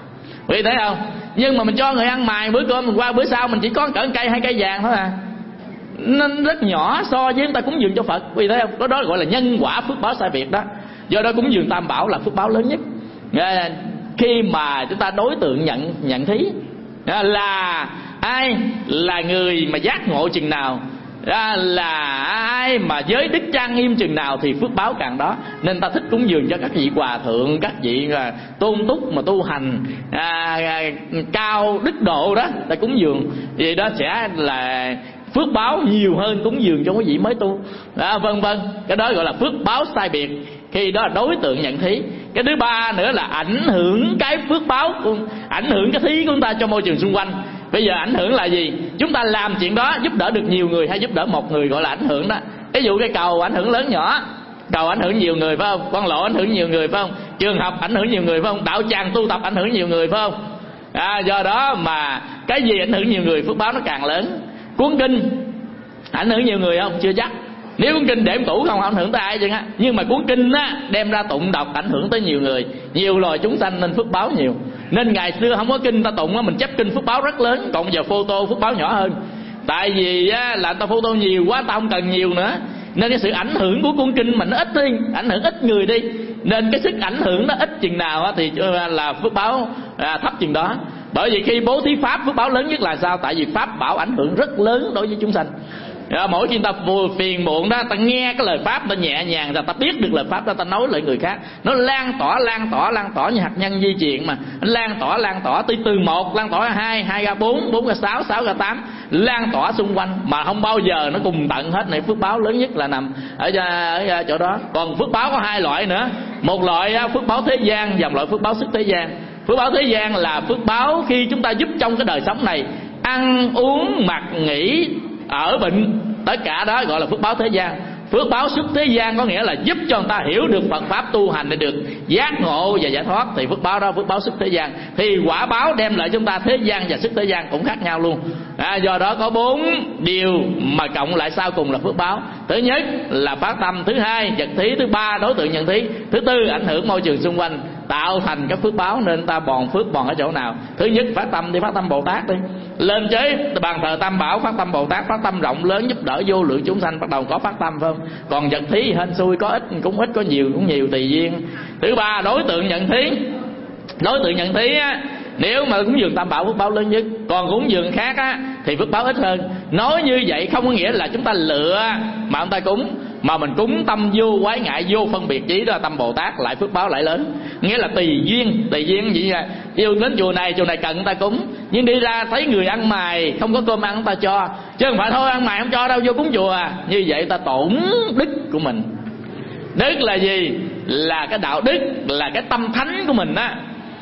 Speaker 1: Vì thấy không? Nhưng mà mình cho người ăn mài bữa cơm, mình qua bữa sau mình chỉ có cỡ cây hai cây vàng thôi à. Nó rất nhỏ so với chúng ta cúng dường cho Phật. Vì thấy không? Đó, đó gọi là nhân quả phước báo sai biệt đó. Do đó cúng dường Tam Bảo là phước báo lớn nhất. Khi mà chúng ta đối tượng nhận nhận thí là ai, là người mà giác ngộ chừng nào, là ai mà giới đức trang nghiêm chừng nào thì phước báo càng đó. Nên ta thích cúng dường cho các vị hòa thượng, các vị tôn túc mà tu hành à, cao đức độ đó, ta cúng dường vì đó sẽ là phước báo nhiều hơn cúng dường cho quý vị mới tu à, vân vân. Cái đó gọi là phước báo sai biệt, khi đó là đối tượng nhận thí. Cái thứ ba nữa là ảnh hưởng cái phước báo, ảnh hưởng cái thí của chúng ta cho môi trường xung quanh. Bây giờ ảnh hưởng là gì? Chúng ta làm chuyện đó giúp đỡ được nhiều người hay giúp đỡ một người gọi là ảnh hưởng đó. Ví dụ cái cầu ảnh hưởng lớn nhỏ, cầu ảnh hưởng nhiều người phải không? Quan lộ ảnh hưởng nhiều người phải không? Trường học ảnh hưởng nhiều người phải không? Đạo tràng tu tập ảnh hưởng nhiều người phải không? À, do đó mà cái gì ảnh hưởng nhiều người phước báo nó càng lớn. Cuốn kinh ảnh hưởng nhiều người không? Chưa chắc. Nếu cuốn kinh đệm tủ không ảnh hưởng tới ai chứ á. Nhưng mà cuốn kinh á đem ra tụng đọc ảnh hưởng tới nhiều người, nhiều loài chúng sanh nên phước báo nhiều. Nên ngày xưa không có kinh ta tụng á, mình chấp kinh phước báo rất lớn. Còn giờ photo phước báo nhỏ hơn. Tại vì á là ta photo nhiều quá, ta không cần nhiều nữa. Nên cái sự ảnh hưởng của cuốn kinh mình nó ít đi, ảnh hưởng ít người đi. Nên cái sức ảnh hưởng nó ít chừng nào á thì là phước báo à, thấp chừng đó. Bởi vì khi bố thí pháp phước báo lớn nhất là sao? Tại vì pháp bảo ảnh hưởng rất lớn đối với chúng sanh. À, mỗi khi ta vừa phiền muộn đó, ta nghe cái lời pháp ta nhẹ nhàng, rồi ta biết được lời pháp đó, ta nói lại người khác, nó lan tỏa lan tỏa lan tỏa như hạt nhân di chuyển mà, nó lan tỏa lan tỏa từ từ một, lan tỏa hai, hai ra bốn, bốn ra sáu, sáu ra tám, lan tỏa xung quanh mà không bao giờ nó cùng tận hết. Này phước báo lớn nhất là nằm ở, ở, ở chỗ đó. Còn phước báo có hai loại nữa, một loại phước báo thế gian và một loại phước báo xuất thế gian. Phước báo thế gian là phước báo khi chúng ta giúp trong cái đời sống này, ăn uống mặc nghỉ ở bệnh, tất cả đó gọi là phước báo thế gian.
Speaker 2: Phước báo xuất thế gian có nghĩa là giúp cho người ta hiểu được Phật pháp tu hành để được giác ngộ và giải thoát, thì phước báo đó phước báo xuất thế gian. Thì quả báo đem lại chúng ta thế gian và xuất thế gian cũng khác nhau luôn. À, do đó có bốn điều mà cộng lại sau cùng là phước báo. Thứ nhất là phát tâm, thứ hai vật thí, thứ ba đối tượng nhận thí, thứ tư ảnh hưởng môi trường xung quanh, tạo thành các phước báo. Nên ta bòn phước bòn ở chỗ nào? Thứ nhất phát tâm đi, phát tâm Bồ Tát đi, lên chế bàn thờ Tam Bảo, phát tâm Bồ Tát, phát tâm rộng lớn giúp đỡ vô lượng chúng sanh, bắt đầu có phát tâm phải không? Còn vật thí hên xui, có ít cũng ít, có nhiều cũng nhiều, tùy duyên. Thứ ba đối tượng nhận thí. Đối tượng nhận thí á, nếu mà cúng dường Tam Bảo phước báo lớn nhất, còn cúng dường khác á thì phước báo ít hơn. Nói như vậy không có nghĩa là chúng ta lựa mà ông ta cúng, mà mình cúng tâm vô quái ngại, vô phân biệt chí, đó là tâm Bồ Tát, lại phước báo lại lớn. Nghĩa là tùy duyên, tùy duyên gì vậy? Yêu đến chùa này, chùa này cần người ta cúng, nhưng đi ra thấy người ăn mày không có cơm ăn người ta cho, chứ không phải thôi ăn mày không cho đâu, vô cúng chùa à. Như vậy ta tổn đức của mình. Đức là gì? Là cái đạo đức, là cái tâm thánh của mình á.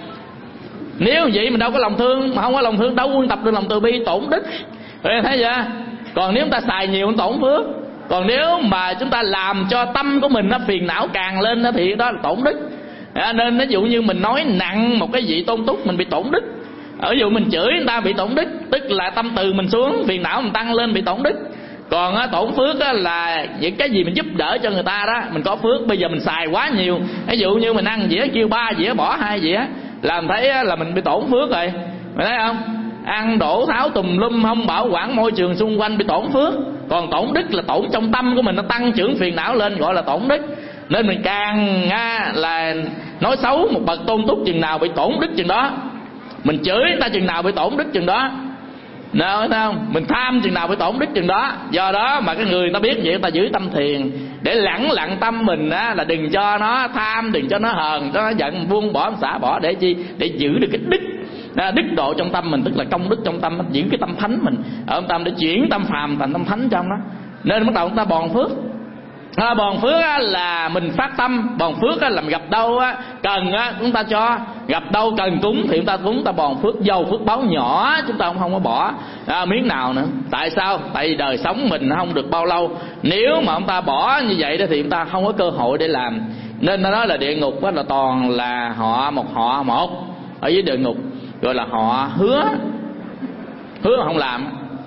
Speaker 2: Nếu vậy mình đâu có lòng thương, mà không có lòng thương đâu quân tập được lòng từ bi, tổn đức. Thấy chưa? Còn nếu chúng ta xài nhiều mình tổn phước. Còn nếu mà chúng ta làm cho tâm của mình nó phiền não càng lên thì đó là tổn đức. À, nên ví dụ như mình nói nặng một cái vị tôn túc mình bị tổn đức. Ở dụ mình chửi người ta bị tổn đức, tức là tâm từ mình xuống, phiền não mình tăng lên bị tổn đức. Còn á, tổn phước á, là những cái gì mình giúp đỡ cho người ta đó, mình có phước. Bây giờ mình xài quá nhiều, ví dụ như mình ăn dĩa kêu ba dĩa bỏ hai dĩa, làm thấy là mình bị tổn phước rồi, mày thấy không? Ăn đổ tháo tùm lum, không bảo quản môi trường xung quanh, bị tổn phước. Còn tổn đức là tổn trong tâm của mình, nó tăng trưởng phiền não lên, gọi là tổn đức. Nên mình càng à, là nói xấu một bậc tôn túc chừng nào bị tổn đức chừng đó, mình chửi người ta chừng nào bị tổn đức chừng đó. Nói thấy không? Mình tham chừng nào bị tổn đức chừng đó. Do đó mà cái người nó biết vậy, ta giữ tâm thiền để lẳng lặng tâm mình á, là đừng cho nó tham, đừng cho nó hờn, cho nó giận, buông bỏ, xả bỏ. Để chi? Để giữ được cái đức à, đức độ trong tâm mình, tức là công đức trong tâm, giữ cái tâm thánh mình ở trong tâm, để chuyển tâm phàm thành tâm thánh trong đó. Nên bắt đầu chúng ta bòn phước. À, bòn phước á, là mình phát tâm. Bòn phước á, là mình gặp đâu á, cần á, chúng ta cho. Gặp đâu cần cúng thì chúng ta cúng, ta bòn phước. Dầu phước báo nhỏ chúng ta cũng không có bỏ à, miếng nào nữa. Tại sao? Tại vì đời sống mình nó không được bao lâu. Nếu mà chúng ta bỏ như vậy đó thì chúng ta không có cơ hội để làm. Nên nó nói là địa ngục đó là toàn là họ một họ một ở dưới địa ngục, gọi là họ hứa. Hứa mà không làm.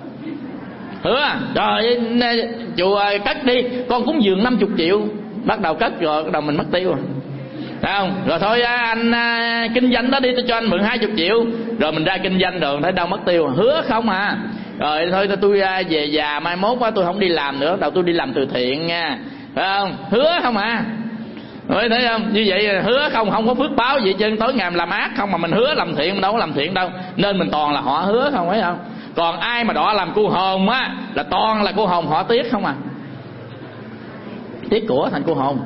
Speaker 2: Hứa trời ơi, chùa cất đi, con cúng dường năm mươi triệu, bắt đầu cất rồi bắt đầu mình mất tiêu rồi. Thấy không? Rồi thôi anh à, kinh doanh đó đi, tôi cho anh mượn hai mươi triệu. Rồi mình ra kinh doanh rồi thấy đâu mất tiêu. Hứa không à. Rồi thôi tôi về già mai mốt quá tôi không đi làm nữa, đầu tôi đi làm từ thiện nha. Phải không? Hứa không à. Rồi thấy không? Như vậy hứa không, không có phước báo gì chứ. Tối ngày mình làm ác không mà mình hứa làm thiện, mình đâu có làm thiện đâu. Nên mình toàn là họ hứa không, phải không? Còn ai mà đọa làm cô hồn á là toàn là cô hồn họ tiếc không à. Tiếc của thành cô hồn.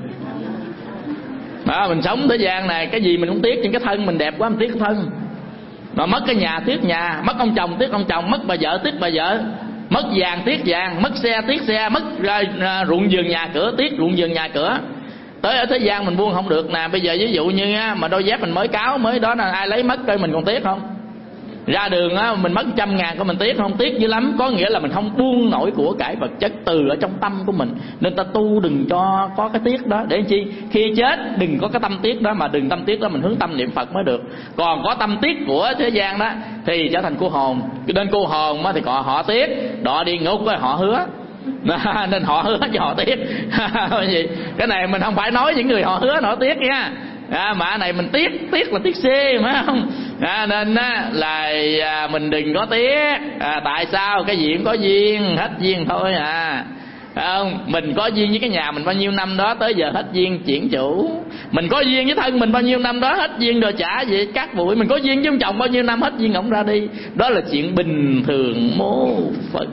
Speaker 2: Đó, mình sống thế gian này cái gì mình cũng tiếc, nhưng cái thân mình đẹp quá mình tiếc cái thân. Mà mất cái nhà tiếc nhà, mất ông chồng tiếc ông chồng, mất bà vợ tiếc bà vợ, mất vàng tiếc vàng, mất xe tiếc xe, mất uh, ruộng vườn nhà cửa tiếc ruộng vườn nhà cửa. Tới ở thế gian mình buông không được nè. Bây giờ ví dụ như á, mà đôi dép mình mới cáo mới đó là ai lấy mất coi mình còn tiếc không? Ra đường á, mình mất trăm ngàn của mình tiếc không? Tiếc dữ lắm. Có nghĩa là mình không buông nổi của cải vật chất từ ở trong tâm của mình. Nên ta tu đừng cho có cái tiếc đó. Để chi? Khi chết đừng có cái tâm tiếc đó. Mà đừng tâm tiếc đó, mình hướng tâm niệm Phật mới được. Còn có tâm tiếc của thế gian đó thì trở thành cô hồn. Nên cô hồn thì họ, họ tiếc, đọa đi ngục với họ hứa. Nên họ hứa cho họ tiếc. Cái này mình không phải nói những người họ hứa họ tiếc nha. À, mà này mình tiếc, tiếc là tiếc xê phải không? À, nên á, là à, mình đừng có tiếc. À, tại sao? Cái gì cũng có duyên, hết duyên thôi à. Không? Mình có duyên với cái nhà mình bao nhiêu năm đó, tới giờ hết duyên chuyển chủ. Mình có duyên với thân mình bao nhiêu năm đó, hết duyên rồi trả gì cát bụi. Mình có duyên với ông chồng bao nhiêu năm, hết duyên ổng ra đi. Đó là chuyện bình thường mô Phật.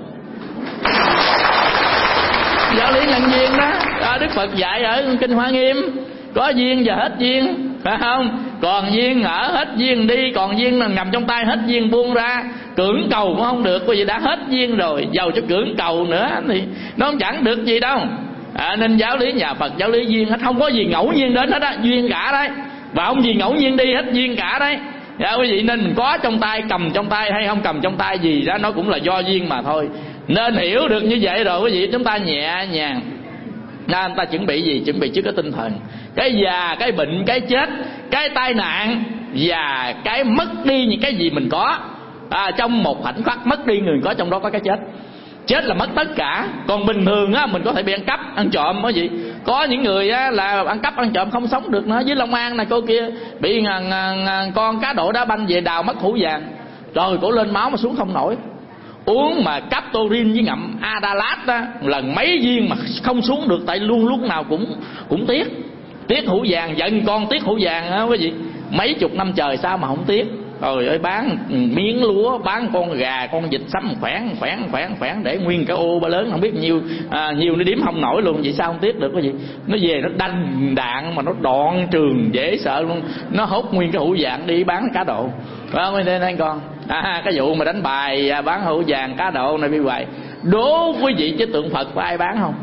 Speaker 2: Giáo lý nhân duyên đó, đó Đức Phật dạy ở Kinh Hoa Nghiêm. Có duyên và hết duyên, phải không? Còn duyên ở, hết duyên đi. Còn duyên là nằm trong tay, hết duyên buông ra. Cưỡng cầu cũng không được, bởi vì đã hết duyên rồi. Dầu cho cưỡng cầu nữa thì nó chẳng được gì đâu. À, nên giáo lý nhà Phật, giáo lý duyên hết. Không có gì ngẫu nhiên đến hết á, duyên cả đấy. Và không gì ngẫu nhiên đi, hết duyên cả đấy. Dạ, quý vị, nên mình có trong tay, cầm trong tay hay không cầm trong tay gì đó, nó cũng là do duyên mà thôi. Nên hiểu được như vậy rồi quý vị, chúng ta nhẹ nhàng Nên người ta chuẩn bị gì? Chuẩn bị trước cái tinh thần. Cái già, cái bệnh, cái chết, cái tai nạn và cái mất đi những cái gì mình có. À, trong một khoảnh khắc mất đi người có, trong đó có cái chết. Chết là mất tất cả. Còn bình thường á, mình có thể bị ăn cắp, ăn trộm có gì. Có những người á, là ăn cắp, ăn trộm không sống được nữa. Dưới Long An này cô kia bị ngàn, ngàn, ngàn con cá độ đá banh về đào mất hũ vàng. Rồi cổ lên máu mà xuống không nổi. Uống mà Captorin với ngậm Adalat á, lần mấy viên mà không xuống được. Tại luôn lúc nào cũng cũng tiếc. Tiếc hũ vàng, giận con tiếc hũ vàng á quý vị. Mấy chục năm trời sao mà không tiếc. Rồi ơi, bán miếng lúa, bán con gà, con vịt sắm khoản khoản khoản khoản để nguyên cả ô ba lớn không biết nhiêu à, nhiều nó đếm không nổi luôn. Vậy sao không tiếc được cái gì? Nó về nó đanh đạn mà nó đoạn trường dễ sợ luôn. Nó hốt nguyên cái hũ vàng đi bán cá độ. Phải không nên anh con? À, cái vụ mà đánh bài bán hũ vàng cá độ này bị vậy. Đố quý vị chứ tượng Phật có ai bán không?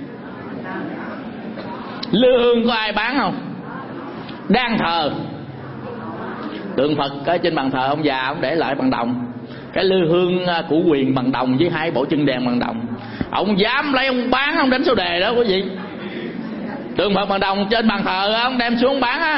Speaker 2: Lư hương có ai bán không? Đang thờ tượng Phật ở trên bàn thờ ông già, ông để lại bằng đồng. Cái lư hương của quyền bằng đồng với hai bộ chân đèn bằng đồng. Ông dám lấy ông bán, ông đánh số đề đó quý vị. Tượng Phật bằng đồng trên bàn thờ ông đem xuống bán á,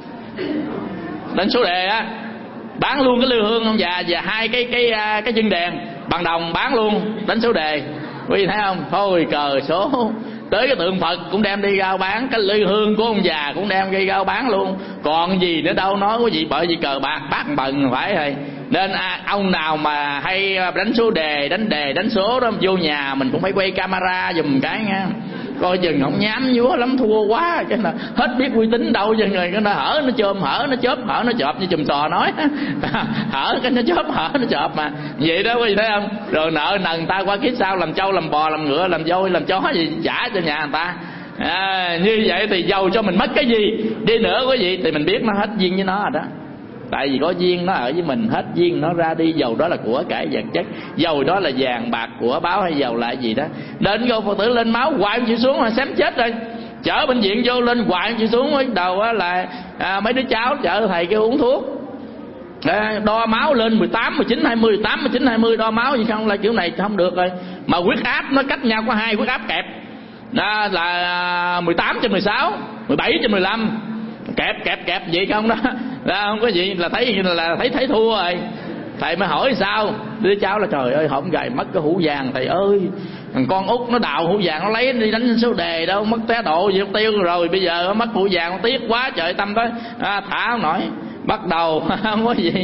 Speaker 2: đánh số đề á, bán luôn cái lư hương ông già và hai cái cái cái chân đèn bằng đồng bán luôn, đánh số đề. Quý vị thấy không? Thôi cờ số. Tới cái tượng Phật cũng đem đi rao bán, cái lư hương của ông già cũng đem đi rao bán luôn. Còn gì nữa đâu nói quý vị, bởi vì cờ bạc bát bần phải rồi. Nên à, ông nào mà hay đánh số đề, đánh đề, đánh số đó vô nhà mình cũng phải quay camera giùm cái nha. Coi chừng ông nhám nhúa lắm, thua quá cái là hết biết uy tín đâu. Cho người cái nó hở nó chôm, hở nó chớp, hở nó chọp như chùm sò nói. Hở cái nó chớp, hở nó chọp mà. Vậy đó quý vị thấy không? Rồi nợ nần ta qua kiếp sau làm trâu, làm bò, làm ngựa, làm voi, làm chó gì trả cho nhà người ta. À, như vậy thì giàu cho mình mất cái gì đi nữa quý vị thì mình biết nó hết duyên với nó rồi đó. Tại vì có duyên nó ở với mình, hết duyên nó ra đi, dầu đó là của cải vật chất, dầu đó là vàng bạc của báo hay dầu là gì đó. Đến vô Phật tử lên máu hoài chịu xuống là xém chết rồi. Chở bệnh viện vô lên hoài chịu xuống, mới đầu á là à, mấy đứa cháu chở thầy kêu uống thuốc. À, đo máu lên mười tám, mười chín, hai mươi, mười tám, mười chín, hai mươi đo máu gì không là kiểu này không được rồi. Mà huyết áp nó cách nhau có hai huyết áp kẹp. Đó là mười tám trên mười sáu, mười bảy trên mười lăm. Kẹp kẹp kẹp vậy không đó. Đó không có gì là thấy là thấy thấy thua rồi. Thầy mới hỏi sao? Đứa cháu là trời ơi hổm gầy mất cái hũ vàng thầy ơi. Thằng con út nó đào hũ vàng nó lấy đi đánh số đề đâu, mất té độ gì tiêu rồi, bây giờ nó mất hũ vàng nó tiếc quá trời tâm tới à, thả không nổi. Bắt đầu không có gì.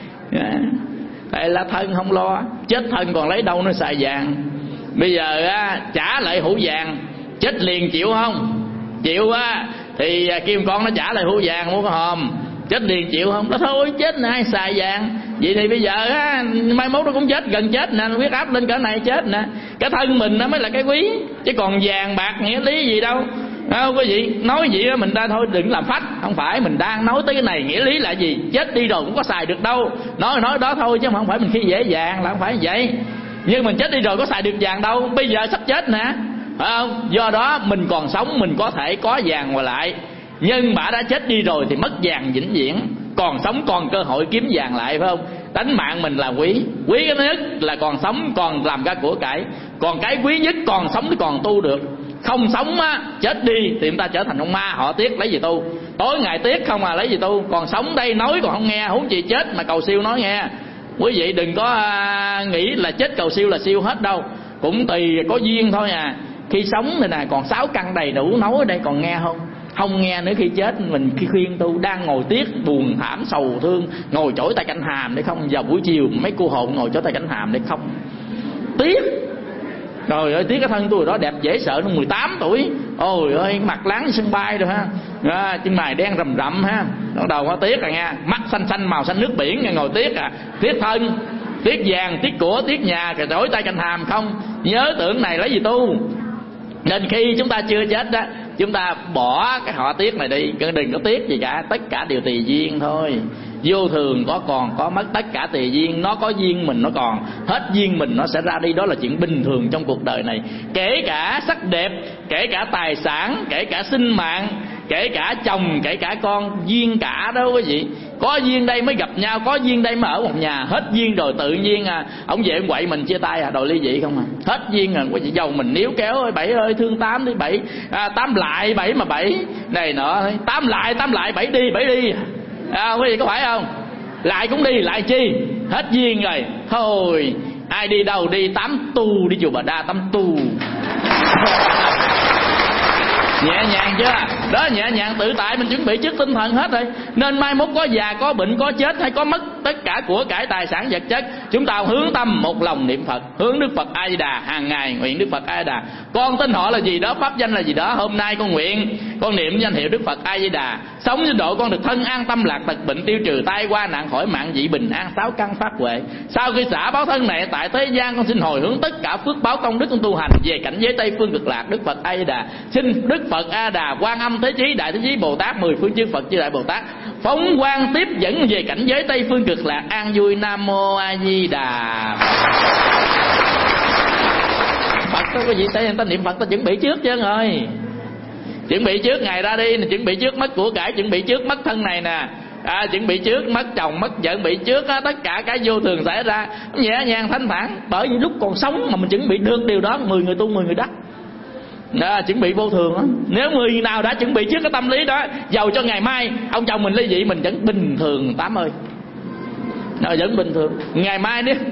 Speaker 2: Thầy là thân không lo, chết thân còn lấy đâu nó xài vàng. Bây giờ á, trả lại hũ vàng chết liền chịu không? Chịu á thì kêu con nó trả lại hũ vàng mua cái hòm. Chết liền chịu không? Đó thôi chết nè, ai xài vàng. Vậy thì bây giờ á, mai mốt nó cũng chết, gần chết nè, huyết áp lên cỡ này chết nè. Cái thân mình nó mới là cái quý, chứ còn vàng bạc nghĩa lý gì đâu. Không có gì, nói gì đó mình ra thôi đừng làm phách. Không phải, mình đang nói tới cái này nghĩa lý là gì? Chết đi rồi cũng có xài được đâu. Nói nói đó thôi chứ không phải mình khi dễ vàng là không phải vậy. Nhưng mình chết đi rồi có xài được vàng đâu. Bây giờ sắp chết nè, phải không? Do đó mình còn sống mình có thể có vàng mà lại. Nhưng mà đã chết đi rồi thì mất vàng vĩnh viễn. Còn sống còn cơ hội kiếm vàng lại, phải không? Tánh mạng mình là quý. Quý cái nhất là còn sống còn làm ra của cải. Còn cái quý nhất còn sống thì còn tu được. Không sống á, chết đi thì chúng ta trở thành ông ma, họ tiếc lấy gì tu. Tối ngày tiếc không à lấy gì tu. Còn sống đây nói còn không nghe, huống chi chết mà cầu siêu nói nghe. Quý vị đừng có à, nghĩ là chết cầu siêu là siêu hết đâu. Cũng tùy có duyên thôi à. Khi sống này nè còn sáu căn đầy đủ, nói ở đây còn nghe không? Không nghe nữa. Khi chết mình khi khuyên tu đang ngồi tiếc buồn thảm sầu thương, ngồi chổi tay cạnh hàm để không. Vào buổi chiều mấy cô hồn ngồi chổi tay cạnh hàm để không tiếc. Trời ơi tiếc cái thân tôi đó đẹp dễ sợ, nó mười tám tuổi. Ôi ơi mặt láng như sân bay rồi ha, à, chân mày đen rầm rậm ha, bắt đầu có tiếc rồi nha. Mắt xanh xanh màu xanh nước biển ngồi tiếc à. Tiếc thân, tiếc vàng, tiếc của, tiếc nhà, rồi chổi tay cạnh hàm không. Nhớ tưởng này lấy gì tu. Nên khi chúng ta chưa chết đó, chúng ta bỏ cái họ tiếc này đi, đừng có tiếc gì cả. Tất cả đều tùy duyên thôi. Vô thường có còn có mất, tất cả tùy duyên. Nó có duyên mình nó còn, hết duyên mình nó sẽ ra đi. Đó là chuyện bình thường trong cuộc đời này. Kể cả sắc đẹp, kể cả tài sản, kể cả sinh mạng, kể cả chồng, kể cả con, duyên cả đó quý vị. có duyên đây mới gặp nhau, có duyên đây mới ở một nhà. Hết duyên rồi tự nhiên à ông về ông quậy mình chia tay à, đòi ly dị không à. Hết duyên rồi, quý vị giàu mình níu kéo ơi bảy ơi thương tám đi bảy, à, tám lại bảy mà bảy này nọ, tám lại tám lại bảy đi bảy đi à, quý vị có phải không? Lại cũng đi lại chi, hết duyên rồi thôi. Ai đi đâu đi tám tu, đi chùa Bà Đa tám tu. Nhẹ nhàng chưa? Đó, nhẹ nhàng tự tại, mình chuẩn bị trước tinh thần hết rồi. Nên mai mốt có già, có bệnh, có chết hay có mất tất cả của cải tài sản vật chất, chúng ta hướng tâm một lòng niệm Phật, hướng Đức Phật A Di Đà, hàng ngày nguyện Đức Phật A Di Đà. Con tên họ là gì đó, pháp danh là gì đó, hôm nay con nguyện con niệm danh hiệu Đức Phật A Di Đà, sống với độ con được thân an tâm lạc tật bệnh tiêu trừ, tai qua nạn khỏi mạng dị bình an sáu căn phát huệ. Sau khi xả báo thân này tại thế gian, con xin hồi hướng tất cả phước báo công đức con tu hành về cảnh giới Tây phương cực lạc. Đức Phật A Di Đà, xin Đức Phật A Đà, Quan Âm Thế Chí, Đại Thế Chí Bồ Tát, mười phương chư Phật chư Đại Bồ Tát phóng quang tiếp dẫn về cảnh giới Tây phương cực lạc an vui. Nam mô A Di Đà Phật. Có cái gì ta, ta niệm Phật ta chuẩn bị trước chứ ơi. Chuẩn bị trước ngày ra đi, chuẩn bị trước mất của cải, chuẩn bị trước mất thân này nè, à, chuẩn bị trước mất chồng mất vợ, chuẩn bị trước á, tất cả cái vô thường xảy ra nhẹ nhàng thanh thản. Bởi vì lúc còn sống mà mình chuẩn bị được điều đó, mười người tu mười người đắc. Đó, chuẩn bị vô thường đó. Nếu người nào đã chuẩn bị trước cái tâm lý đó, giàu cho ngày mai ông chồng mình ly dị mình vẫn bình thường Tám ơi, nó vẫn bình thường. Ngày mai nếu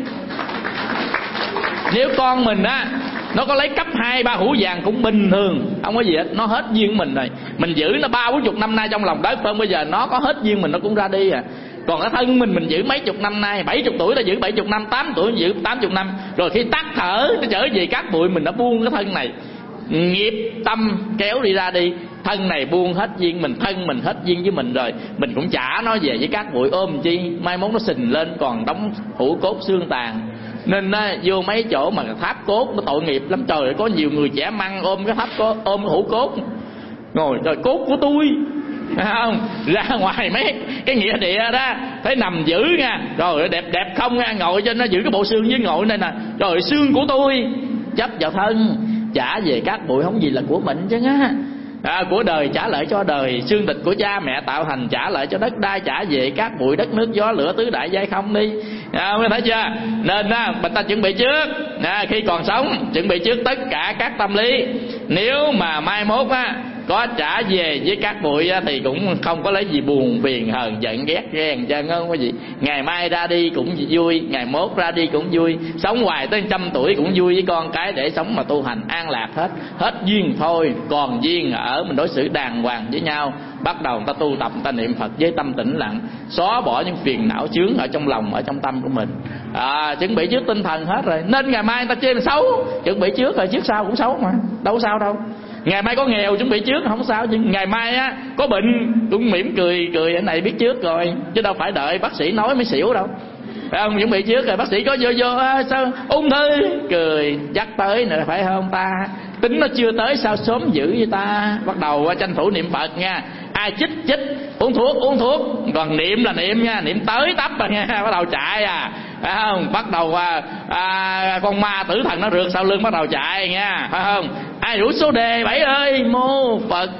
Speaker 2: nếu con mình á nó có lấy cấp hai ba hũ vàng cũng bình thường, không có gì hết. Nó hết duyên mình rồi, mình giữ nó ba bốn chục năm nay trong lòng đất phân, bây giờ nó có hết duyên mình nó cũng ra đi à. Còn cái thân mình mình giữ mấy chục năm nay, bảy chục tuổi ta giữ bảy chục năm, tám tuổi giữ tám chục năm, rồi khi tắt thở nó trở về cát bụi mình đã buông cái thân này, nghiệp tâm kéo đi ra đi, thân này buông hết duyên mình, thân mình hết duyên với mình rồi, mình cũng trả nó về với cát bụi ôm chi, mai mốt nó sình lên còn đóng hũ cốt xương tàn. Nên á, vô mấy chỗ mà tháp cốt nó tội nghiệp lắm. Trời ơi, có nhiều người trẻ măng ôm cái tháp cốt, ôm cái hũ cốt, ngồi trời cốt của tôi, không ra ngoài mấy cái nghĩa địa đó thấy nằm giữ nha, rồi đẹp đẹp không nha, ngồi trên nó giữ cái bộ xương với ngồi đây nè, rồi xương của tôi chấp vào thân, trả về cát bụi không gì là của mình chứ á. À, của đời trả lại cho đời, xương thịt của cha mẹ tạo thành trả lại cho đất đai, trả về cát bụi đất nước gió lửa tứ đại giai không đi. À, thấy chưa? Nên á, mình ta chuẩn bị trước, à, khi còn sống chuẩn bị trước tất cả các tâm lý. Nếu mà mai mốt á có trả về với cát bụi á, thì cũng không có lấy gì buồn phiền hờn giận ghét ghen chân không có gì. Ngày mai ra đi cũng vui, ngày mốt ra đi cũng vui, sống hoài tới trăm tuổi cũng vui với con cái, để sống mà tu hành an lạc hết. Hết duyên thôi, còn duyên ở mình đối xử đàng hoàng với nhau. Bắt đầu ta tu tập, ta niệm Phật với tâm tĩnh lặng, xóa bỏ những phiền não chướng ở trong lòng, ở trong tâm của mình. À, chuẩn bị trước tinh thần hết rồi. Nên ngày mai ta chê mình xấu, chuẩn bị trước rồi, trước sau cũng xấu mà, đâu sao đâu. Ngày mai có nghèo chuẩn bị trước không sao, nhưng ngày mai á có bệnh cũng mỉm cười cười cái này biết trước rồi, chứ đâu phải đợi bác sĩ nói mới xỉu đâu. Phải không? Chuẩn bị trước rồi bác sĩ có vô vô à, sao ung thư cười dắt tới nữa phải không ta, tính nó chưa tới sao sớm dữ với ta. Bắt đầu tranh thủ niệm Phật nha, ai chích chích, uống thuốc uống thuốc, còn niệm là niệm nha, niệm tới tấp rồi nha, bắt đầu chạy à, phải không? Bắt đầu à, à, con ma tử thần nó rượt sau lưng bắt đầu chạy nha, phải không? Ai rủ số đề bảy ơi mô Phật.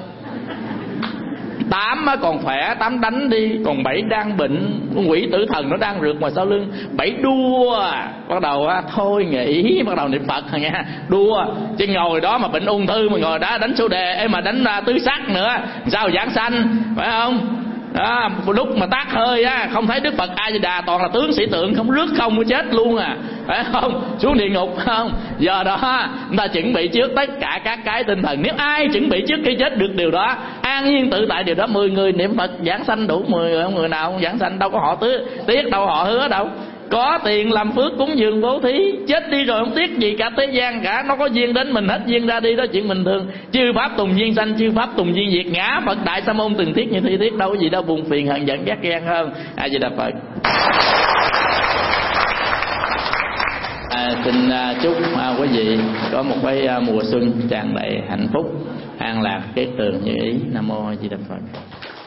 Speaker 2: Tám còn khỏe, tám đánh đi, còn bảy đang bệnh, con quỷ tử thần nó đang rượt ngoài sau lưng, bảy đua. Bắt đầu á thôi nghỉ, bắt đầu niệm Phật rồi nha, đua. Chứ ngồi đó mà bệnh ung thư mà ngồi đó đánh số đề, em mà đánh tứ sắc nữa, sao giảng sanh, phải không? Đó, lúc mà tát hơi á không thấy Đức Phật A Di Đà, toàn là tướng sĩ tượng, không rước không có chết luôn à, phải không? Xuống địa ngục không? Do đó chúng ta chuẩn bị trước tất cả các cái tinh thần. Nếu ai chuẩn bị trước khi chết được điều đó, an nhiên tự tại điều đó, mười người niệm Phật giảng sanh đủ mười người, người nào không giảng sanh đâu có họ tứ tiếc đâu, họ hứa đâu. Có tiền làm phước cúng dường bố thí, chết đi rồi không tiếc gì cả thế gian cả, nó có duyên đến mình hết duyên ra đi, đó chuyện bình thường. Chư pháp tùng duyên sanh, chư pháp tùng duyên diệt, ngã Phật đại sa môn từng thiết như thi thiết, đâu có gì đâu buồn phiền hận giận ghét ghen hơn. A Di Đà Phật. À, xin à, chúc à, quý vị có một cái à, mùa xuân tràn đầy hạnh phúc, an lạc, kết tường như ý. Nam mô A Di Đà Phật.